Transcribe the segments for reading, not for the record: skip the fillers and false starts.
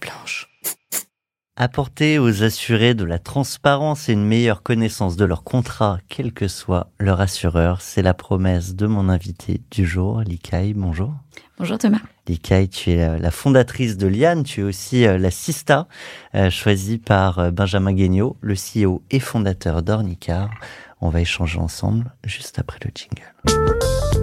blanche. Apporter aux assurés de la transparence et une meilleure connaissance de leur contrat, quel que soit leur assureur, c'est la promesse de mon invité du jour, Likaï. Bonjour. Bonjour Thomas. Likaï, tu es la fondatrice de Liane, tu es aussi la Sista, choisie par Benjamin Guignot, le CEO et fondateur d'Ornicar. On va échanger ensemble juste après le jingle.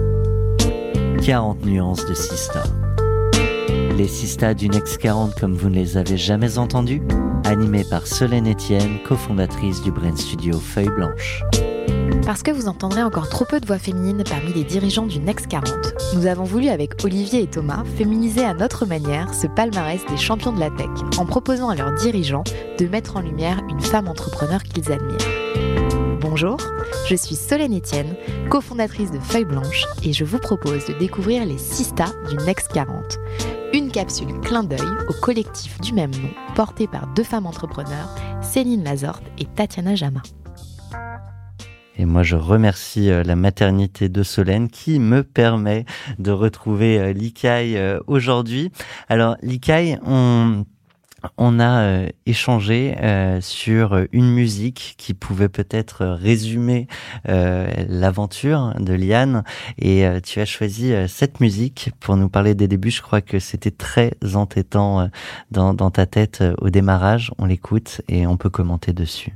40 nuances de Sista. Les Sista du Next 40 comme vous ne les avez jamais entendus, animés par Solène Etienne, cofondatrice du Brain Studio Feuille Blanche. Parce que vous entendrez encore trop peu de voix féminines parmi les dirigeants du Next 40, nous avons voulu avec Olivier et Thomas féminiser à notre manière ce palmarès des champions de la tech, en proposant à leurs dirigeants de mettre en lumière une femme entrepreneur qu'ils admirent. Bonjour, je suis Solène Etienne, cofondatrice de Feuille Blanche, et je vous propose de découvrir les Sista du Next 40. Une capsule clin d'œil au collectif du même nom, porté par deux femmes entrepreneurs, Céline Lazorte et Tatiana Jama. Et moi, je remercie la maternité de Solène qui me permet de retrouver Likaï aujourd'hui. Alors, Likaï, on a échangé sur une musique qui pouvait peut-être résumer l'aventure de Liane, et tu as choisi cette musique pour nous parler des débuts. Je crois que c'était très entêtant dans ta tête au démarrage. On l'écoute et on peut commenter dessus.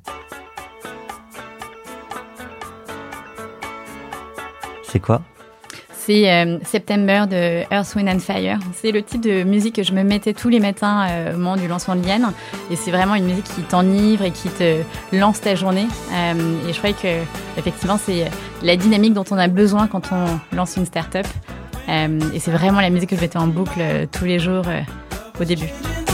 C'est quoi ? C'est September de Earth, Wind & Fire. C'est le type de musique que je me mettais tous les matins au moment du lancement de Liane. Et c'est vraiment une musique qui t'enivre et qui te lance ta journée. Et je crois que effectivement, c'est la dynamique dont on a besoin quand on lance une start-up. Et c'est vraiment la musique que je mettais en boucle tous les jours au début.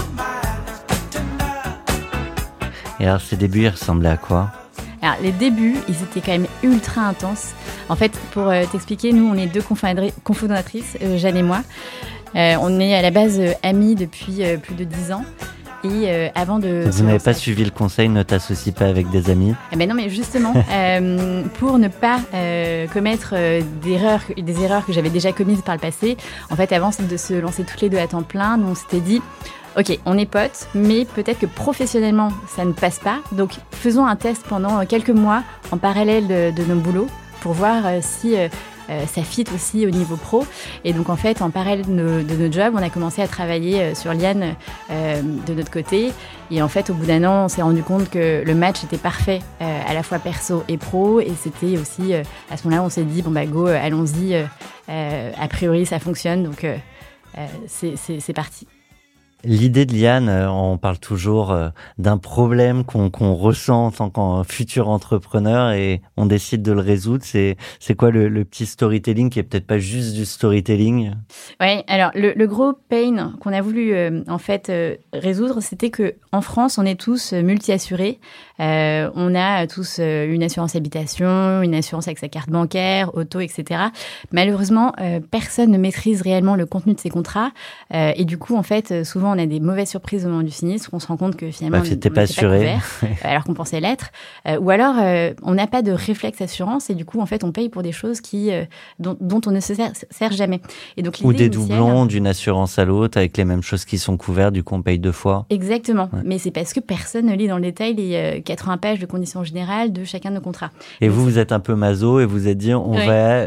Et alors, ces débuts, ils ressemblaient à quoi ? Alors, les débuts, ils étaient quand même ultra intenses. En fait, pour t'expliquer, nous, on est deux cofondatrices, Jeanne et moi. On est à la base amies depuis plus de 10 ans. Et avant de... Vous n'avez pas suivi le conseil, ne t'associe pas avec des amis ? Eh ben non, mais justement, pour ne pas commettre des erreurs que j'avais déjà commises par le passé, en fait, avant de se lancer toutes les deux à temps plein, nous, on s'était dit... Ok, on est potes, mais peut-être que professionnellement, ça ne passe pas. Donc, faisons un test pendant quelques mois en parallèle de nos boulots pour voir si ça fit aussi au niveau pro. Et donc, en fait, en parallèle de nos jobs, on a commencé à travailler sur Liane de notre côté. Et en fait, au bout d'un an, on s'est rendu compte que le match était parfait à la fois perso et pro. Et c'était aussi, à ce moment-là, on s'est dit, bon bah go, allons-y. A priori, ça fonctionne, donc c'est parti. L'idée de Liane, on parle toujours d'un problème qu'on ressent en tant qu'un futur entrepreneur et on décide de le résoudre. C'est quoi le petit storytelling qui est peut-être pas juste du storytelling ? Oui, alors le gros pain qu'on a voulu en fait résoudre, c'était que en France, on est tous multi-assurés. On a tous une assurance habitation, une assurance avec sa carte bancaire, auto, etc. Malheureusement, personne ne maîtrise réellement le contenu de ces contrats et du coup, en fait, souvent on a des mauvaises surprises au moment du sinistre, on se rend compte que finalement on n'était pas assuré alors qu'on pensait l'être, ou alors on n'a pas de réflexe assurance et du coup en fait on paye pour des choses dont on ne se sert jamais. Et donc, ou des doublons d'une assurance à l'autre avec les mêmes choses qui sont couvertes, du coup on paye 2 fois. Exactement, ouais. Mais c'est parce que personne ne lit dans le détail les 80 pages de conditions générales de chacun de nos contrats. Et vous êtes un peu maso et vous êtes dit on va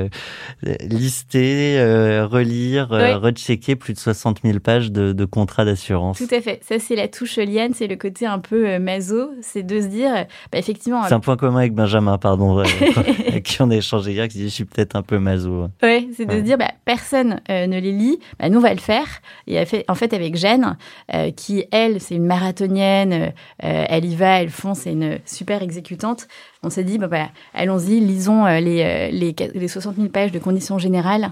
lister, relire, rechecker plus de 60 000 pages de contrats d'assurance. Tout à fait. Ça, c'est la touche Liane, c'est le côté un peu maso. C'est de se dire, effectivement... C'est un point commun avec Benjamin, pardon, avec qui on a échangé hier, qui dit, je suis peut-être un peu maso. Oui, c'est de se dire, personne ne les lit, nous, on va le faire. Et en fait, avec Jeanne, qui, elle, c'est une marathonienne, elle y va, elle fonce, c'est une super exécutante. On s'est dit, allons-y, lisons les 60 000 pages de conditions générales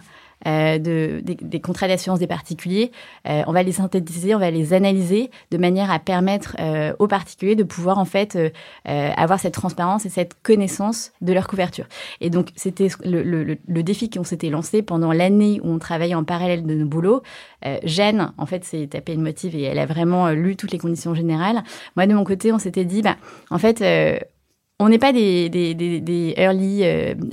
des contrats d'assurance des particuliers. On va les synthétiser, on va les analyser de manière à permettre aux particuliers de pouvoir en fait avoir cette transparence et cette connaissance de leur couverture. Et donc, c'était le défi qu'on s'était lancé pendant l'année où on travaillait en parallèle de nos boulots. Jeanne, en fait, s'est tapée une motive et elle a vraiment lu toutes les conditions générales. Moi, de mon côté, on s'était dit, en fait... on n'est pas des early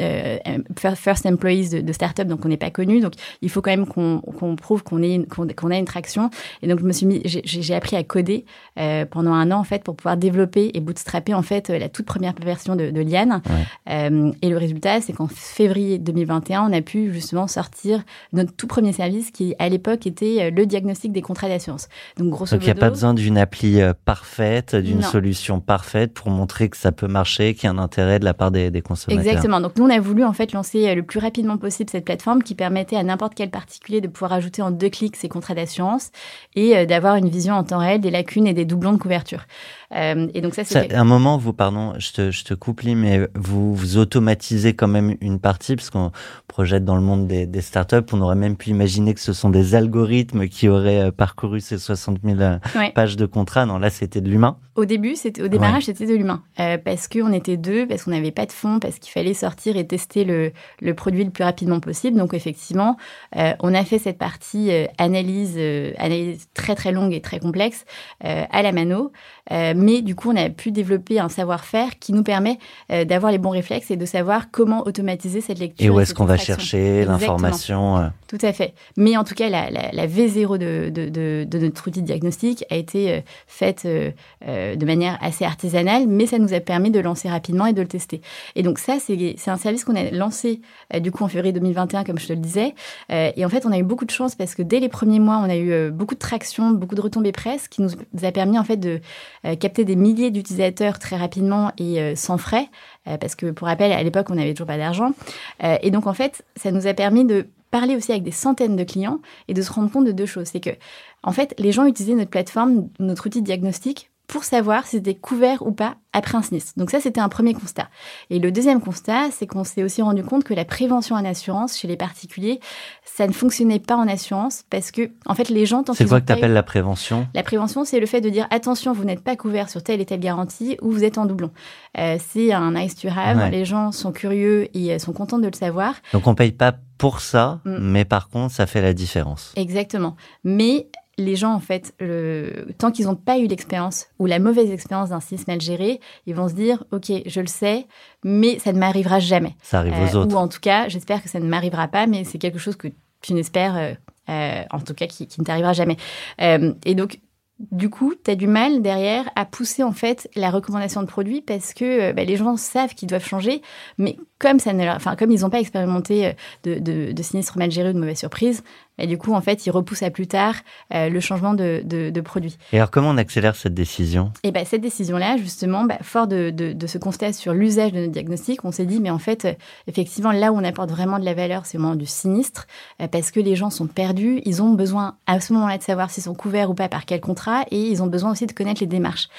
first employees de start-up, donc on n'est pas connus. Donc, il faut quand même qu'on prouve qu'on a une traction. Et donc, j'ai appris à coder pendant 1 an, en fait, pour pouvoir développer et bootstrapper, en fait, la toute première version de Liane. Ouais. Et le résultat, c'est qu'en février 2021, on a pu justement sortir notre tout premier service qui, à l'époque, était le diagnostic des contrats d'assurance. Donc, grosso modo, il n'y a pas besoin d'une appli parfaite, d'une solution parfaite pour montrer que ça peut marcher, qu'il y a un intérêt de la part des consommateurs. Exactement. Donc, nous, on a voulu en fait lancer le plus rapidement possible cette plateforme qui permettait à n'importe quel particulier de pouvoir ajouter en 2 clics ses contrats d'assurance et d'avoir une vision en temps réel des lacunes et des doublons de couverture. Et donc ça, à un moment, je te coupe, Lee, mais vous automatisez quand même une partie, parce qu'on projette dans le monde des startups, on aurait même pu imaginer que ce sont des algorithmes qui auraient parcouru ces 60 000 pages de contrats. Non, là, c'était de l'humain. Au démarrage, c'était de l'humain. Parce qu'on était 2, parce qu'on n'avait pas de fonds, parce qu'il fallait sortir et tester le produit le plus rapidement possible. Donc, effectivement, on a fait cette partie analyse très, très longue et très complexe à la mano. Mais du coup, on a pu développer un savoir-faire qui nous permet d'avoir les bons réflexes et de savoir comment automatiser cette lecture. Et où est-ce qu'on va chercher l'information. Tout à fait. Mais en tout cas, la V0 de notre outil de diagnostic a été faite de manière assez artisanale, mais ça nous a permis de lancer rapidement et de le tester. Et donc ça, c'est un service qu'on a lancé du coup en février 2021, comme je te le disais. Et en fait, on a eu beaucoup de chance parce que dès les premiers mois, on a eu beaucoup de traction, beaucoup de retombées presse qui nous a permis en fait de capter des milliers d'utilisateurs très rapidement et sans frais, parce que pour rappel, à l'époque, on n'avait toujours pas d'argent. Et donc, en fait, ça nous a permis de parler aussi avec des centaines de clients et de se rendre compte de 2 choses. C'est que, en fait, les gens utilisaient notre plateforme, notre outil de diagnostic, pour savoir si c'était couvert ou pas après un sinistre. Donc ça, c'était un premier constat. Et le deuxième constat, c'est qu'on s'est aussi rendu compte que la prévention en assurance chez les particuliers, ça ne fonctionnait pas en assurance parce que, en fait, les gens... C'est quoi que tu appelles la prévention ? La prévention, c'est le fait de dire, attention, vous n'êtes pas couvert sur telle et telle garantie ou vous êtes en doublon. C'est un nice to have. Ouais. Les gens sont curieux et sont contents de le savoir. Donc on ne paye pas pour ça, mais par contre, ça fait la différence. Exactement. Mais... les gens, en fait, tant qu'ils n'ont pas eu l'expérience ou la mauvaise expérience d'un sinistre mal géré, ils vont se dire « Ok, je le sais, mais ça ne m'arrivera jamais. » Ça arrive aux autres. Ou en tout cas, j'espère que ça ne m'arrivera pas, mais c'est quelque chose que tu n'espères, en tout cas, qui ne t'arrivera jamais. Et donc, du coup, tu as du mal derrière à pousser en fait la recommandation de produit parce que les gens savent qu'ils doivent changer, mais comme ils n'ont pas expérimenté de sinistres mal gérés ou de mauvaises surprises, et du coup, en fait, ils repoussent à plus tard le changement de produit. Et alors, comment on accélère cette décision ? Et cette décision-là, justement, fort de ce constat sur l'usage de notre diagnostic, on s'est dit, mais en fait, effectivement, là où on apporte vraiment de la valeur, c'est au moment du sinistre, parce que les gens sont perdus, ils ont besoin à ce moment-là de savoir s'ils sont couverts ou pas par quel contrat, et ils ont besoin aussi de connaître les démarches.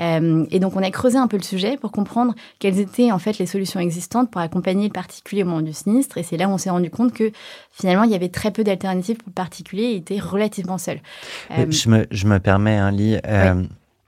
Et donc, on a creusé un peu le sujet pour comprendre quelles étaient en fait les solutions existantes pour accompagner le particulier au moment du sinistre. Et c'est là où on s'est rendu compte que finalement, il y avait très peu d'alternatives pour le particulier et était relativement seul. Je me permets, Lee. Oui.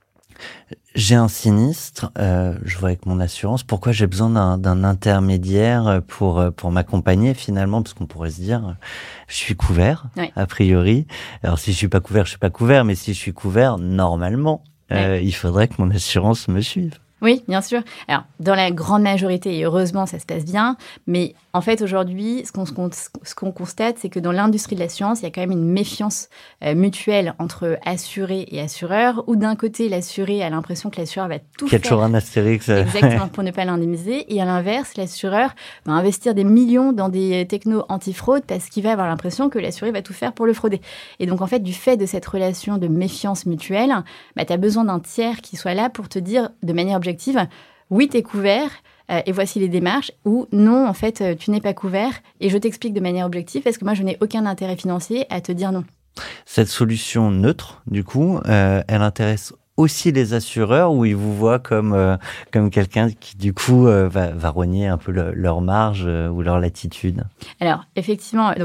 J'ai un sinistre, je vois avec mon assurance, pourquoi j'ai besoin d'un intermédiaire pour m'accompagner finalement, parce qu'on pourrait se dire, je suis couvert, a priori. Alors si je suis pas couvert, mais si je suis couvert, normalement, il faudrait que mon assurance me suive. Oui, bien sûr. Alors, dans la grande majorité, et heureusement, ça se passe bien, mais en fait, aujourd'hui, ce qu'on constate, c'est que dans l'industrie de l'assurance, il y a quand même une méfiance mutuelle entre assuré et assureur, où d'un côté, l'assuré a l'impression que l'assureur va tout faire. Il y a toujours un astérix. Exactement, pour ne pas l'indemniser. Et à l'inverse, l'assureur va investir des millions dans des technos anti-fraude parce qu'il va avoir l'impression que l'assuré va tout faire pour le frauder. Et donc, en fait, du fait de cette relation de méfiance mutuelle, tu as besoin d'un tiers qui soit là pour te dire de manière objective, oui, tu es couvert et voici les démarches, ou non, en fait, tu n'es pas couvert et je t'explique de manière objective parce que moi, je n'ai aucun intérêt financier à te dire non. Cette solution neutre, du coup, elle intéresse aussi les assureurs ou ils vous voient comme quelqu'un qui, du coup, va rogner un peu leur marge ou leur latitude ? Alors, effectivement, donc,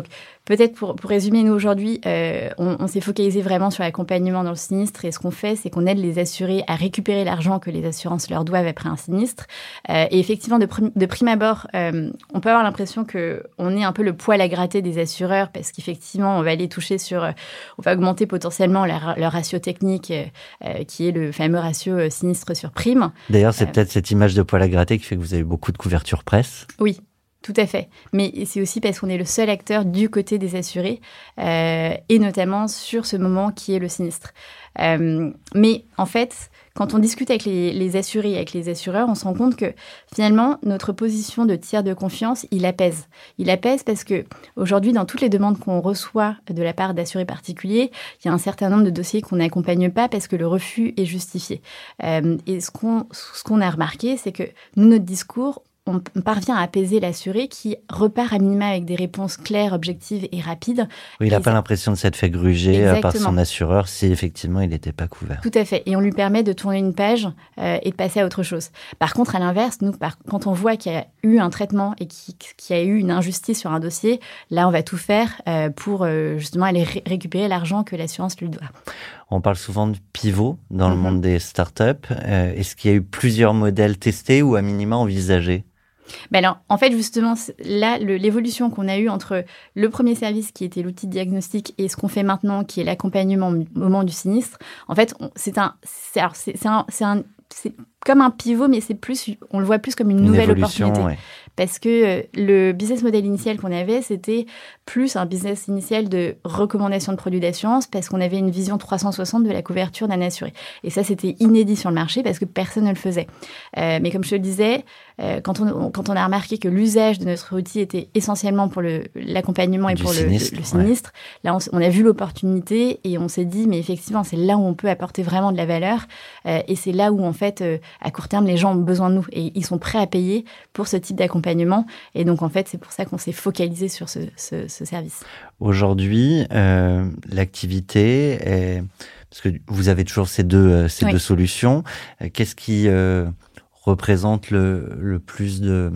peut-être pour résumer, nous aujourd'hui, on s'est focalisé vraiment sur l'accompagnement dans le sinistre et ce qu'on fait, c'est qu'on aide les assurés à récupérer l'argent que les assurances leur doivent après un sinistre. Et effectivement, de prime abord, on peut avoir l'impression qu'on est un peu le poil à gratter des assureurs parce qu'effectivement, on va aller toucher on va augmenter potentiellement leur ratio technique qui est le fameux ratio sinistre sur prime. D'ailleurs, c'est peut-être cette image de poil à gratter qui fait que vous avez beaucoup de couverture presse. Oui. Tout à fait. Mais c'est aussi parce qu'on est le seul acteur du côté des assurés et notamment sur ce moment qui est le sinistre. Mais en fait, quand on discute avec les assurés et avec les assureurs, on se rend compte que finalement, notre position de tiers de confiance, il apaise. Il apaise parce que aujourd'hui, dans toutes les demandes qu'on reçoit de la part d'assurés particuliers, il y a un certain nombre de dossiers qu'on n'accompagne pas parce que le refus est justifié. Et ce qu'on a remarqué, c'est que nous, notre discours, on parvient à apaiser l'assuré qui repart à minima avec des réponses claires, objectives et rapides. Oui, il n'a pas l'impression de s'être fait gruger par son assureur si effectivement il n'était pas couvert. Tout à fait. Et on lui permet de tourner une page et de passer à autre chose. Par contre, à l'inverse, nous, quand on voit qu'il y a eu un traitement et qu'il y a eu une injustice sur un dossier, là, on va tout faire pour justement aller récupérer l'argent que l'assurance lui doit. On parle souvent de pivot dans le monde des startups. Est-ce qu'il y a eu plusieurs modèles testés ou à minima envisagés ? Ben alors, en fait, justement, là, l'évolution qu'on a eue entre le premier service qui était l'outil de diagnostic et ce qu'on fait maintenant, qui est l'accompagnement au moment du sinistre, en fait, c'est comme un pivot, mais on le voit plus comme une nouvelle opportunité. Ouais. Parce que le business model initial qu'on avait, c'était plus un business initial de recommandation de produits d'assurance parce qu'on avait une vision 360 de la couverture d'un assuré. Et ça, c'était inédit sur le marché parce que personne ne le faisait. Mais comme je te le disais, quand on a remarqué que l'usage de notre outil était essentiellement pour l'accompagnement et pour le sinistre, là, on a vu l'opportunité et on s'est dit, mais effectivement, c'est là où on peut apporter vraiment de la valeur et c'est là où, en fait, à court terme, les gens ont besoin de nous et ils sont prêts à payer pour ce type d'accompagnement. Et donc, en fait, c'est pour ça qu'on s'est focalisé sur ce service. Aujourd'hui, l'activité est... Parce que vous avez toujours ces deux solutions. Qu'est-ce qui représente le plus de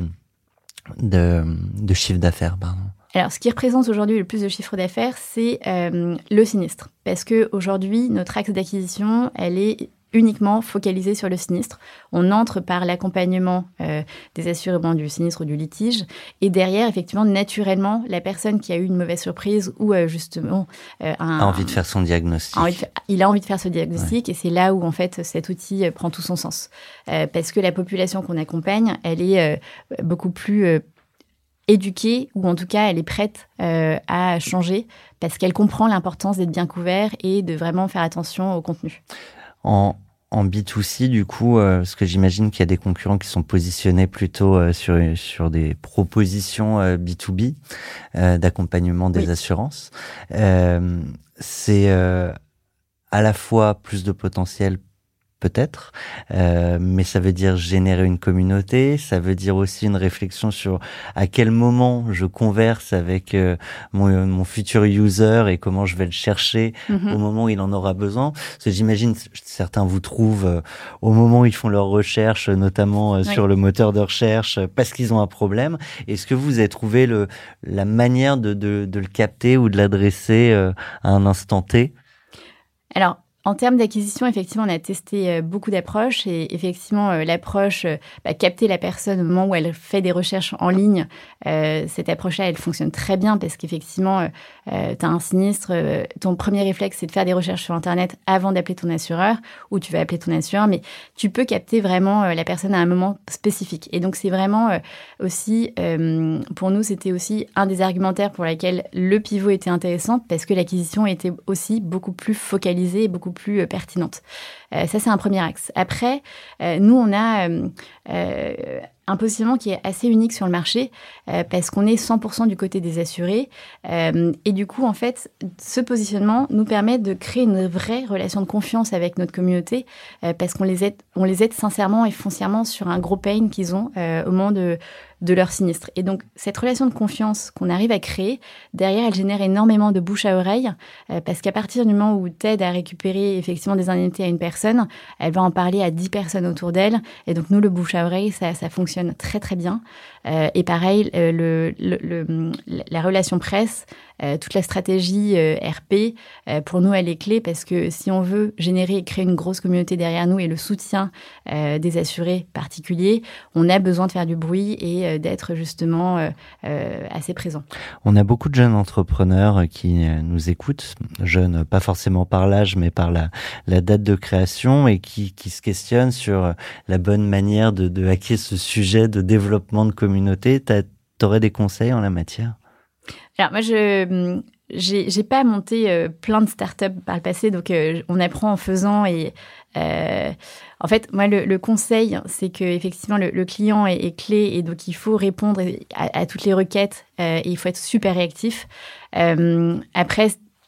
chiffre d'affaires, pardon ? Alors, ce qui représente aujourd'hui le plus de chiffre d'affaires, c'est le sinistre. Parce qu'aujourd'hui, notre axe d'acquisition, elle est uniquement focalisée sur le sinistre. On entre par l'accompagnement des assurés du sinistre ou du litige. Et derrière, effectivement, naturellement, la personne qui a eu une mauvaise surprise ou justement... a envie de faire son diagnostic. Il a envie de faire ce diagnostic et c'est là où, en fait, cet outil prend tout son sens. Parce que la population qu'on accompagne, elle est beaucoup plus... éduquée, ou en tout cas, elle est prête à changer parce qu'elle comprend l'importance d'être bien couvert et de vraiment faire attention au contenu. En B2C, du coup, parce que j'imagine qu'il y a des concurrents qui sont positionnés plutôt sur des propositions B2B d'accompagnement des assurances. C'est à la fois plus de potentiel peut-être, mais ça veut dire générer une communauté, ça veut dire aussi une réflexion sur à quel moment je converse avec mon futur user et comment je vais le chercher au moment où il en aura besoin. Parce que j'imagine certains vous trouvent au moment où ils font leurs recherches, notamment sur le moteur de recherche, parce qu'ils ont un problème. Est-ce que vous avez trouvé la manière de le capter ou de l'adresser à un instant T ? Alors, en termes d'acquisition, effectivement, on a testé beaucoup d'approches et effectivement, l'approche capter la personne au moment où elle fait des recherches en ligne, cette approche-là, elle fonctionne très bien parce qu'effectivement, tu as un sinistre, ton premier réflexe, c'est de faire des recherches sur Internet avant d'appeler ton assureur ou tu vas appeler ton assureur, mais tu peux capter vraiment la personne à un moment spécifique. Et donc, c'est vraiment aussi, pour nous, c'était aussi un des argumentaires pour lesquels le pivot était intéressant parce que l'acquisition était aussi beaucoup plus focalisée et beaucoup plus pertinente. Ça, c'est un premier axe. Après, nous, on a un positionnement qui est assez unique sur le marché parce qu'on est 100% du côté des assurés. Et du coup, en fait, ce positionnement nous permet de créer une vraie relation de confiance avec notre communauté parce qu'on les aide sincèrement et foncièrement sur un gros pain qu'ils ont au moment de leur sinistre. Et donc, cette relation de confiance qu'on arrive à créer, derrière, elle génère énormément de bouche à oreille parce qu'à partir du moment où tu aides à récupérer effectivement des indemnités à une personne, elle va en parler à 10 personnes autour d'elle. Et donc, nous, le bouche à oreille, ça fonctionne très, très bien. Et pareil, la relation presse, toute la stratégie RP, pour nous, elle est clé parce que si on veut générer et créer une grosse communauté derrière nous et le soutien des assurés particuliers, on a besoin de faire du bruit et d'être justement assez présent. On a beaucoup de jeunes entrepreneurs qui nous écoutent, jeunes pas forcément par l'âge mais par la date de création et qui se questionnent sur la bonne manière de hacker ce sujet de développement de communauté. T'aurais des conseils en la matière? Alors moi, j'ai pas monté plein de startups par le passé, donc on apprend en faisant et en fait, moi, le conseil, c'est que effectivement le client est clé et donc il faut répondre à toutes les requêtes et il faut être super réactif. Après,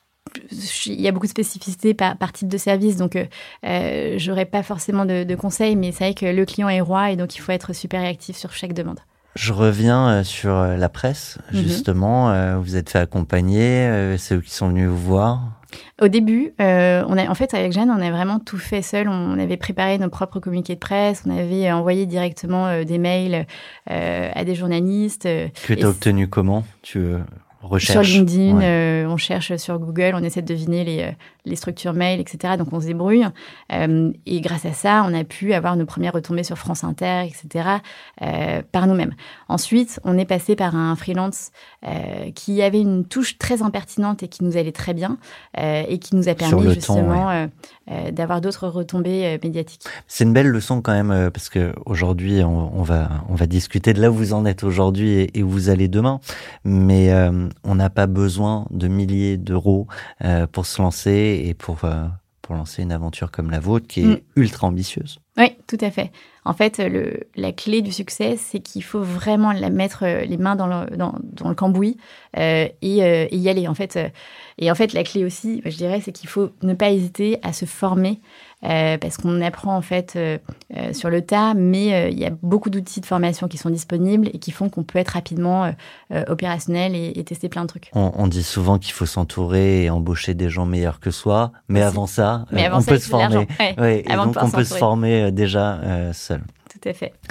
il y a beaucoup de spécificités par type de service, donc j'aurais pas forcément de conseils, mais c'est vrai que le client est roi et donc il faut être super réactif sur chaque demande. Je reviens sur la presse, justement. Vous êtes fait accompagner, c'est eux qui sont venus vous voir. Au début, en fait, avec Jeanne, on a vraiment tout fait seul. On avait préparé nos propres communiqués de presse, on avait envoyé directement des mails à des journalistes. Que tu as obtenu comment? Recherche. Sur LinkedIn, on cherche sur Google, on essaie de deviner les structures mail, etc. Donc, on se débrouille. Et grâce à ça, on a pu avoir nos premières retombées sur France Inter, etc. Par nous-mêmes. Ensuite, on est passé par un freelance qui avait une touche très impertinente et qui nous allait très bien et qui nous a permis justement d'avoir d'autres retombées médiatiques. C'est une belle leçon quand même parce que aujourd'hui, on va discuter de là où vous en êtes aujourd'hui et où vous allez demain. Mais on n'a pas besoin de milliers d'euros pour se lancer et pour lancer une aventure comme la vôtre qui est ultra ambitieuse. Oui, tout à fait. En fait, la clé du succès, c'est qu'il faut vraiment mettre les mains dans le cambouis et y aller. En fait, la clé aussi, je dirais, c'est qu'il faut ne pas hésiter à se former parce qu'on apprend en fait sur le tas, mais il y a beaucoup d'outils de formation qui sont disponibles et qui font qu'on peut être rapidement opérationnel et tester plein de trucs. On dit souvent qu'il faut s'entourer et embaucher des gens meilleurs que soi, mais aussi. Avant ça, on peut se former. Ouais, et donc on peut se former déjà seul. Tout à fait.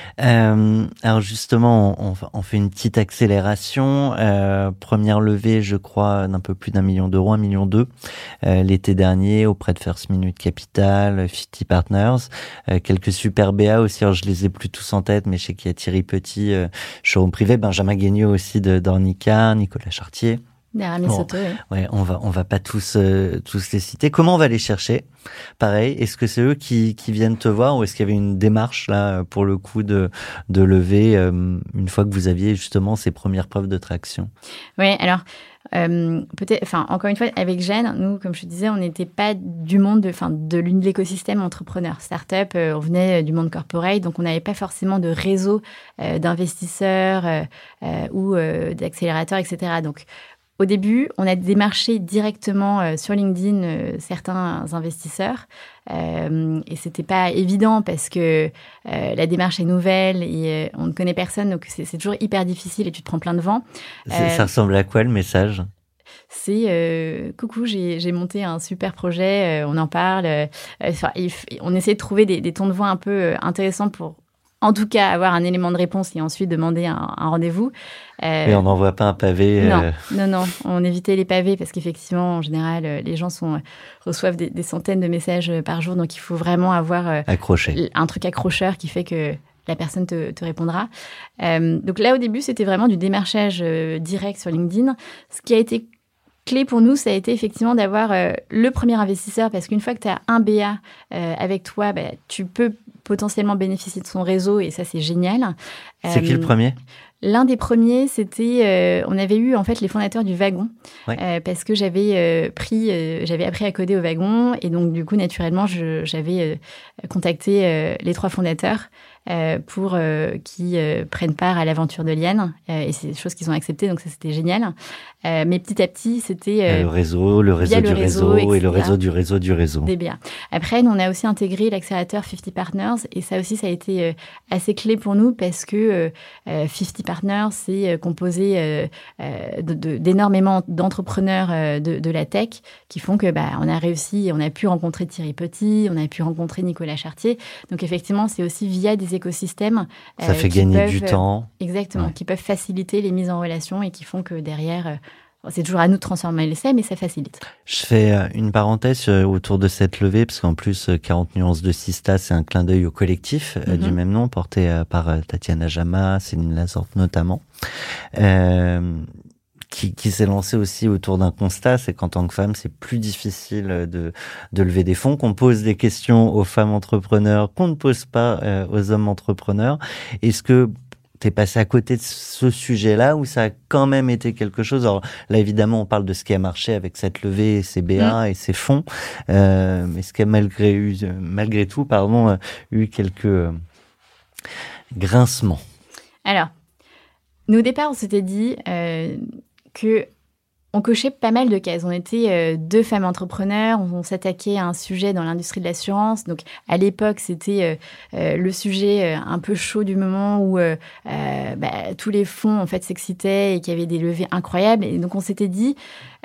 Alors justement, on fait une petite accélération. Première levée, je crois, d'un peu plus d'1 million d'euros, 1,2 million l'été dernier auprès de First Minute Capital, 50 Partners, quelques super BA aussi. Alors je les ai plus tous en tête, mais je sais qu'il y a Thierry Petit, showroom privé, Benjamin Guignot aussi de d'Ornica, Nicolas Chartier. Soto, ouais, on va pas tous les citer. Comment on va les chercher? Pareil, est-ce que c'est eux qui viennent te voir ou est-ce qu'il y avait une démarche là pour le coup de lever une fois que vous aviez justement ces premières preuves de traction? Oui, alors encore une fois, avec Jeanne, nous, comme je te disais, on n'était pas du monde de l'écosystème entrepreneur, start-up. On venait du monde corporate, donc on n'avait pas forcément de réseau d'investisseurs ou d'accélérateurs, etc. Donc au début, on a démarché directement sur LinkedIn certains investisseurs et c'était pas évident parce que la démarche est nouvelle et on ne connaît personne, donc c'est toujours hyper difficile et tu te prends plein de vent. Ça ressemble à quoi le message ? C'est coucou, j'ai monté un super projet, on en parle. On essaie de trouver des tons de voix un peu intéressants pour en tout cas avoir un élément de réponse et ensuite demander un rendez-vous. Mais on n'envoie pas un pavé. Non, on évitait les pavés parce qu'effectivement, en général, les gens reçoivent des centaines de messages par jour, donc il faut vraiment avoir un truc accrocheur qui fait que la personne te répondra. Donc là, au début, c'était vraiment du démarchage direct sur LinkedIn. Ce qui a été clé pour nous, ça a été effectivement d'avoir le premier investisseur parce qu'une fois que tu as un BA avec toi, tu peux potentiellement bénéficier de son réseau et ça, c'est génial. C'est qui le premier ? L'un des premiers, c'était... on avait eu en fait les fondateurs du Wagon parce que j'avais appris à coder au Wagon et donc du coup, naturellement, j'avais contacté les 3 fondateurs pour qu'ils prennent part à l'aventure de Liane et c'est des choses qu'ils ont acceptées, donc ça, c'était génial. Mais petit à petit, c'était... le réseau du réseau et le réseau du réseau du réseau. DBA. Après, nous, on a aussi intégré l'accélérateur 50 Partners et ça aussi, ça a été assez clé pour nous parce que 50 Partners, c'est composé d'énormément d'entrepreneurs de la tech qui font que on a réussi, on a pu rencontrer Thierry Petit, on a pu rencontrer Nicolas Chartier. Donc effectivement, c'est aussi via des écosystèmes. Ça fait gagner du temps. Exactement, qui peuvent faciliter les mises en relation et qui font que derrière, c'est toujours à nous de transformer l'essai, mais ça facilite. Je fais une parenthèse autour de cette levée, parce qu'en plus, 40 nuances de Sista, c'est un clin d'œil au collectif du même nom, porté par Tatiana Jama, Céline Lazorte notamment, qui s'est lancé aussi autour d'un constat, c'est qu'en tant que femme, c'est plus difficile de lever des fonds, qu'on pose des questions aux femmes entrepreneurs qu'on ne pose pas aux hommes entrepreneurs. Est-ce que t'es passé à côté de ce sujet-là, où ça a quand même été quelque chose? Alors là, évidemment, on parle de ce qui a marché avec cette levée, ces BA et ces fonds, mais ce qui a malgré tout, eu quelques grincements. Alors, nous, au départ, on s'était dit que on cochait pas mal de cases. On était deux femmes entrepreneurs, on s'attaquait à un sujet dans l'industrie de l'assurance. Donc, à l'époque, c'était le sujet un peu chaud du moment où tous les fonds en fait s'excitaient et qu'il y avait des levées incroyables. Et donc, on s'était dit,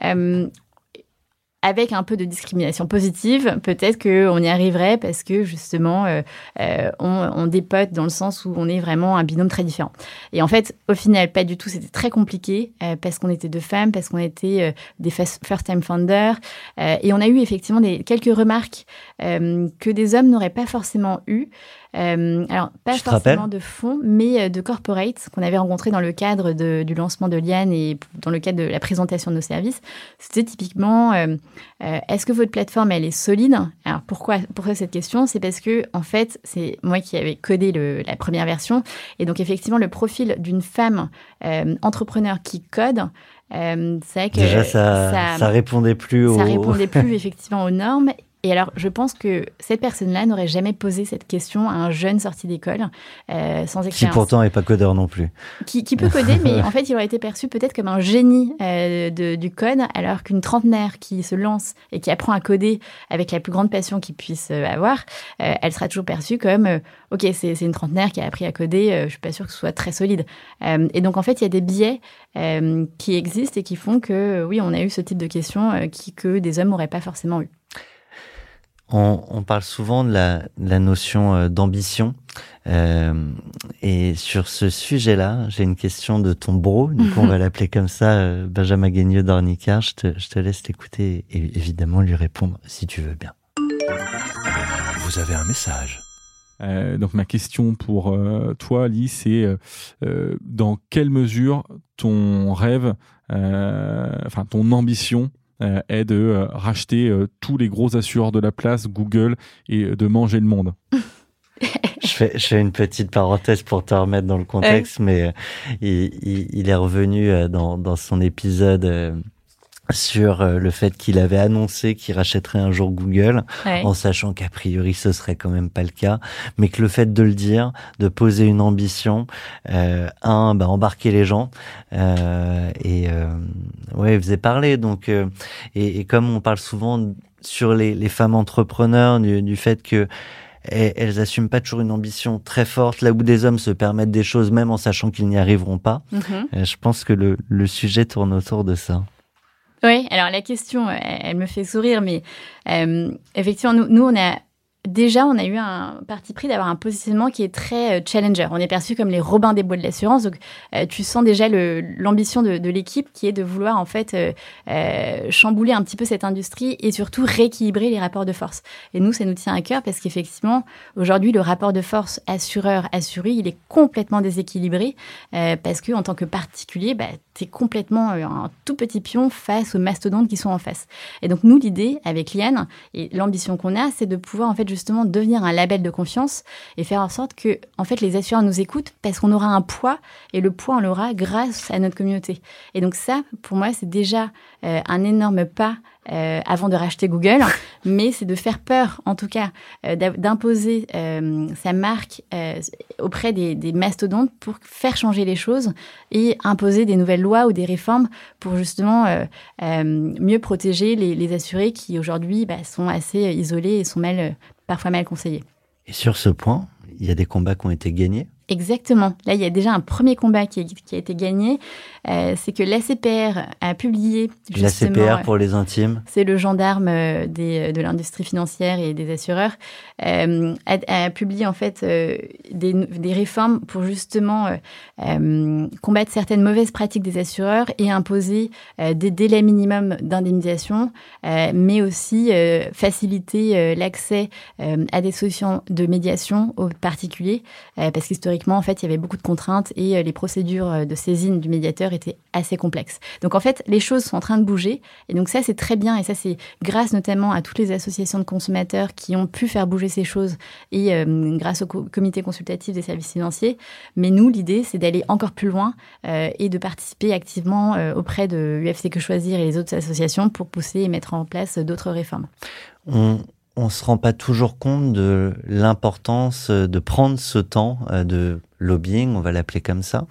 avec un peu de discrimination positive, peut-être qu'on y arriverait parce que justement, on dépote dans le sens où on est vraiment un binôme très différent. Et en fait, au final, pas du tout. C'était très compliqué parce qu'on était deux femmes, parce qu'on était des first-time founders. Et on a eu effectivement quelques remarques que des hommes n'auraient pas forcément eues. Alors, pas forcément de fonds, mais de corporate qu'on avait rencontré dans le cadre du lancement de Liane et dans le cadre de la présentation de nos services. C'était typiquement, est-ce que votre plateforme, elle est solide? Alors, pourquoi cette question? C'est parce que, en fait, c'est moi qui avais codé la première version. Et donc, effectivement, le profil d'une femme entrepreneur qui code, c'est vrai que déjà, ça répondait plus ça répondait plus effectivement aux normes. Et alors, je pense que cette personne-là n'aurait jamais posé cette question à un jeune sorti d'école, sans expérience. Qui pourtant n'est pas codeur non plus. Qui peut coder, mais en fait, il aurait été perçu peut-être comme un génie du code, alors qu'une trentenaire qui se lance et qui apprend à coder avec la plus grande passion qu'il puisse avoir, elle sera toujours perçue comme ok, c'est une trentenaire qui a appris à coder, je suis pas sûre que ce soit très solide. Et donc, en fait, il y a des biais qui existent et qui font que, oui, on a eu ce type de questions que des hommes n'auraient pas forcément eu. On parle souvent de la notion d'ambition. Et sur ce sujet-là, j'ai une question de ton bro. Du coup, on va l'appeler comme ça, Benjamin Guigneux d'Ornicard. Je te laisse l'écouter et évidemment lui répondre si tu veux bien. Vous avez un message. Donc ma question pour toi, Lise, c'est dans quelle mesure ton rêve, ton ambition est de racheter tous les gros assureurs de la place, Google, et de manger le monde? Je fais une petite parenthèse pour te remettre dans le contexte, mais il est revenu dans son épisode sur le fait qu'il avait annoncé qu'il rachèterait un jour Google, en sachant qu'a priori ce serait quand même pas le cas, mais que le fait de le dire, de poser une ambition, embarquer les gens, il faisait parler. Donc, et comme on parle souvent sur les femmes entrepreneurs, du fait que elles assument pas toujours une ambition très forte, là où des hommes se permettent des choses même en sachant qu'ils n'y arriveront pas. Je pense que le sujet tourne autour de ça. Oui, alors la question, elle me fait sourire, mais effectivement, nous, on a eu un parti pris d'avoir un positionnement qui est très challenger. On est perçu comme les Robins des Bois de l'assurance. Donc, tu sens déjà l'ambition de l'équipe qui est de vouloir en fait chambouler un petit peu cette industrie et surtout rééquilibrer les rapports de force. Et nous, ça nous tient à cœur parce qu'effectivement, aujourd'hui, le rapport de force assureur-assuré, il est complètement déséquilibré parce que en tant que particulier, t'es complètement un tout petit pion face aux mastodontes qui sont en face. Et donc, nous, l'idée avec Liane et l'ambition qu'on a, c'est de pouvoir en fait justement devenir un label de confiance et faire en sorte que en fait les assureurs nous écoutent parce qu'on aura un poids et le poids on l'aura grâce à notre communauté. Et donc ça, pour moi, c'est déjà un énorme pas avant de racheter Google, mais c'est de faire peur, en tout cas, d'imposer sa marque auprès des mastodontes pour faire changer les choses et imposer des nouvelles lois ou des réformes pour justement mieux protéger les assurés qui aujourd'hui sont assez isolés et sont parfois mal conseillés. Et sur ce point, il y a des combats qui ont été gagnés. Exactement. Là, il y a déjà un premier combat qui a été gagné. C'est que l'ACPR a publié... L'ACPR, pour les intimes, c'est le gendarme de l'industrie financière et des assureurs, a publié en fait des réformes pour justement combattre certaines mauvaises pratiques des assureurs et imposer des délais minimums d'indemnisation, mais aussi faciliter l'accès à des solutions de médiation aux particuliers, parce qu'historiquement, en fait, il y avait beaucoup de contraintes et les procédures de saisine du médiateur étaient assez complexes. Donc, en fait, les choses sont en train de bouger. Et donc, ça, c'est très bien. Et ça, c'est grâce notamment à toutes les associations de consommateurs qui ont pu faire bouger ces choses et grâce au comité consultatif des services financiers. Mais nous, l'idée, c'est d'aller encore plus loin et de participer activement auprès de UFC Que Choisir et les autres associations pour pousser et mettre en place d'autres réformes. On se rend pas toujours compte de l'importance de prendre ce temps de lobbying, on va l'appeler comme ça.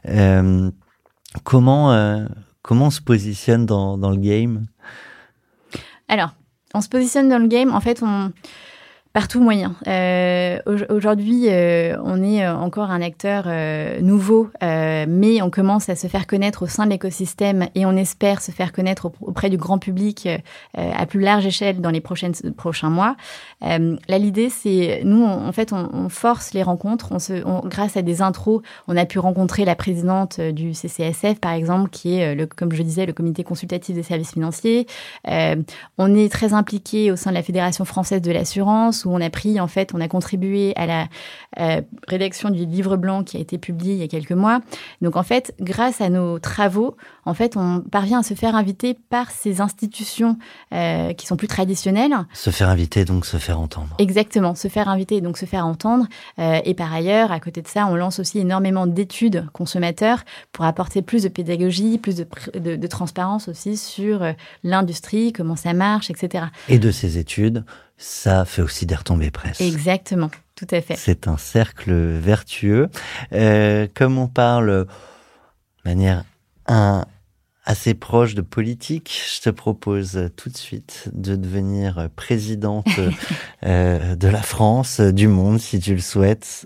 Comment on se positionne dans le game ? Alors, on se positionne dans le game, en fait, par tout moyen. Aujourd'hui, on est encore un acteur nouveau, mais on commence à se faire connaître au sein de l'écosystème et on espère se faire connaître auprès du grand public à plus large échelle dans les prochains mois. Là, l'idée, c'est, nous, on force les rencontres. Grâce à des intros, on a pu rencontrer la présidente du CCSF, par exemple, qui est, comme je disais, le comité consultatif des services financiers. On est très impliqué au sein de la Fédération française de l'assurance, où on a contribué à la rédaction du livre blanc qui a été publié il y a quelques mois. Donc, en fait, grâce à nos travaux, en fait, on parvient à se faire inviter par ces institutions qui sont plus traditionnelles. Se faire inviter, donc se faire entendre. Exactement, se faire inviter et donc se faire entendre. Et par ailleurs, à côté de ça, on lance aussi énormément d'études consommateurs pour apporter plus de pédagogie, plus de transparence aussi sur l'industrie, comment ça marche, etc. Et de ces études, ça fait aussi des retombées presse. Exactement, tout à fait. C'est un cercle vertueux. Comme on parle de manière assez proche de politique, je te propose tout de suite de devenir présidente de la France, du monde, si tu le souhaites.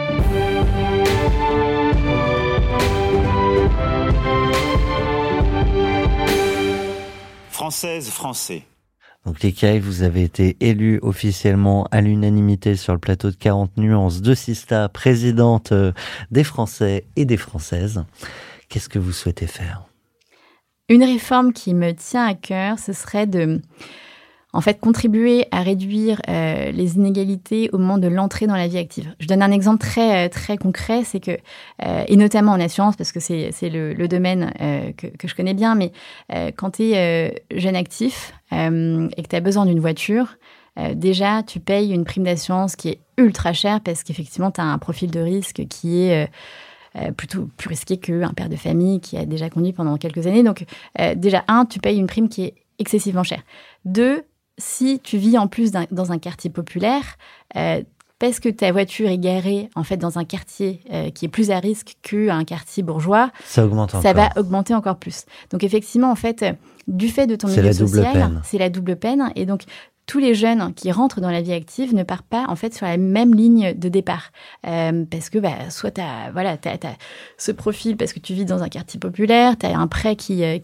Françaises, Français. Donc Likaï, vous avez été élue officiellement à l'unanimité sur le plateau de 40 nuances de Sista, présidente des Français et des Françaises. Qu'est-ce que vous souhaitez faire ? Une réforme qui me tient à cœur, ce serait de contribuer à réduire les inégalités au moment de l'entrée dans la vie active. Je donne un exemple très très concret, c'est que et notamment en assurance, parce que c'est le domaine que je connais bien, mais quand tu es jeune actif et que tu as besoin d'une voiture, déjà tu payes une prime d'assurance qui est ultra chère parce qu'effectivement tu as un profil de risque qui est plutôt plus risqué qu'un père de famille qui a déjà conduit pendant quelques années. Donc déjà, tu payes une prime qui est excessivement chère. 2, si tu vis en plus dans un quartier populaire, parce que ta voiture est garée en fait dans un quartier qui est plus à risque qu'un quartier bourgeois, ça va augmenter encore plus. Donc effectivement, en fait, du fait de ton milieu social, c'est la double peine. Et donc tous les jeunes qui rentrent dans la vie active ne partent pas en fait sur la même ligne de départ, parce que soit t'as ce profil parce que tu vis dans un quartier populaire, t'as un prêt qui à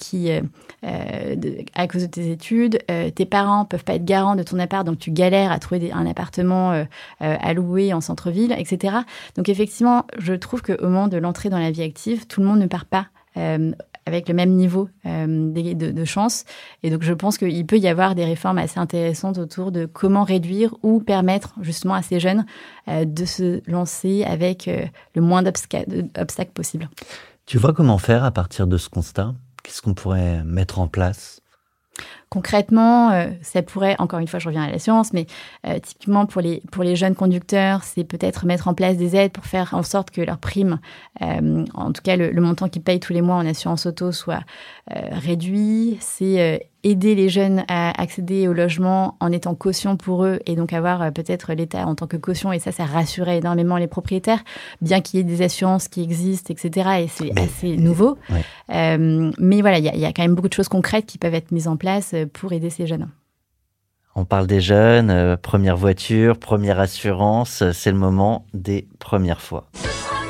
cause de tes études, tes parents peuvent pas être garants de ton appart, donc tu galères à trouver un appartement à louer en centre-ville, etc. Donc effectivement, je trouve qu'au moment de l'entrée dans la vie active, tout le monde ne part pas avec le même niveau de chance. Et donc, je pense qu'il peut y avoir des réformes assez intéressantes autour de comment réduire ou permettre justement à ces jeunes de se lancer avec le moins d'obstacles possible. Tu vois comment faire à partir de ce constat ? Qu'est-ce qu'on pourrait mettre en place ? Concrètement, ça pourrait, encore une fois, je reviens à l'assurance, mais typiquement pour les jeunes conducteurs, c'est peut-être mettre en place des aides pour faire en sorte que leur prime, en tout cas le montant qu'ils payent tous les mois en assurance auto, soit réduit. C'est aider les jeunes à accéder au logement en étant caution pour eux et donc avoir peut-être l'État en tant que caution. Et ça rassurait énormément les propriétaires, bien qu'il y ait des assurances qui existent, etc. Et c'est assez nouveau. Ouais. Mais voilà, il y a quand même beaucoup de choses concrètes qui peuvent être mises en place pour aider ces jeunes. On parle des jeunes, première voiture, première assurance, c'est le moment des premières fois.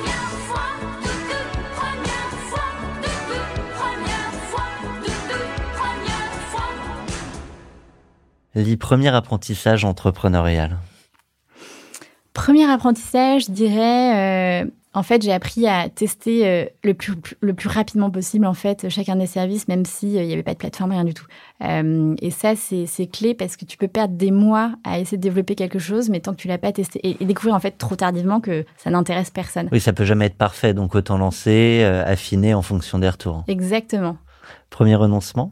Premier apprentissage entrepreneurial. Premier apprentissage, je dirais, en fait, j'ai appris à tester le plus rapidement possible, en fait, chacun des services, même s'il n'y avait pas de plateforme, rien du tout. Et ça, c'est clé parce que tu peux perdre des mois à essayer de développer quelque chose, mais tant que tu l'as pas testé et découvrir, en fait, trop tardivement que ça n'intéresse personne. Oui, ça peut jamais être parfait, donc autant lancer, affiner en fonction des retours. Exactement. Premier renoncement.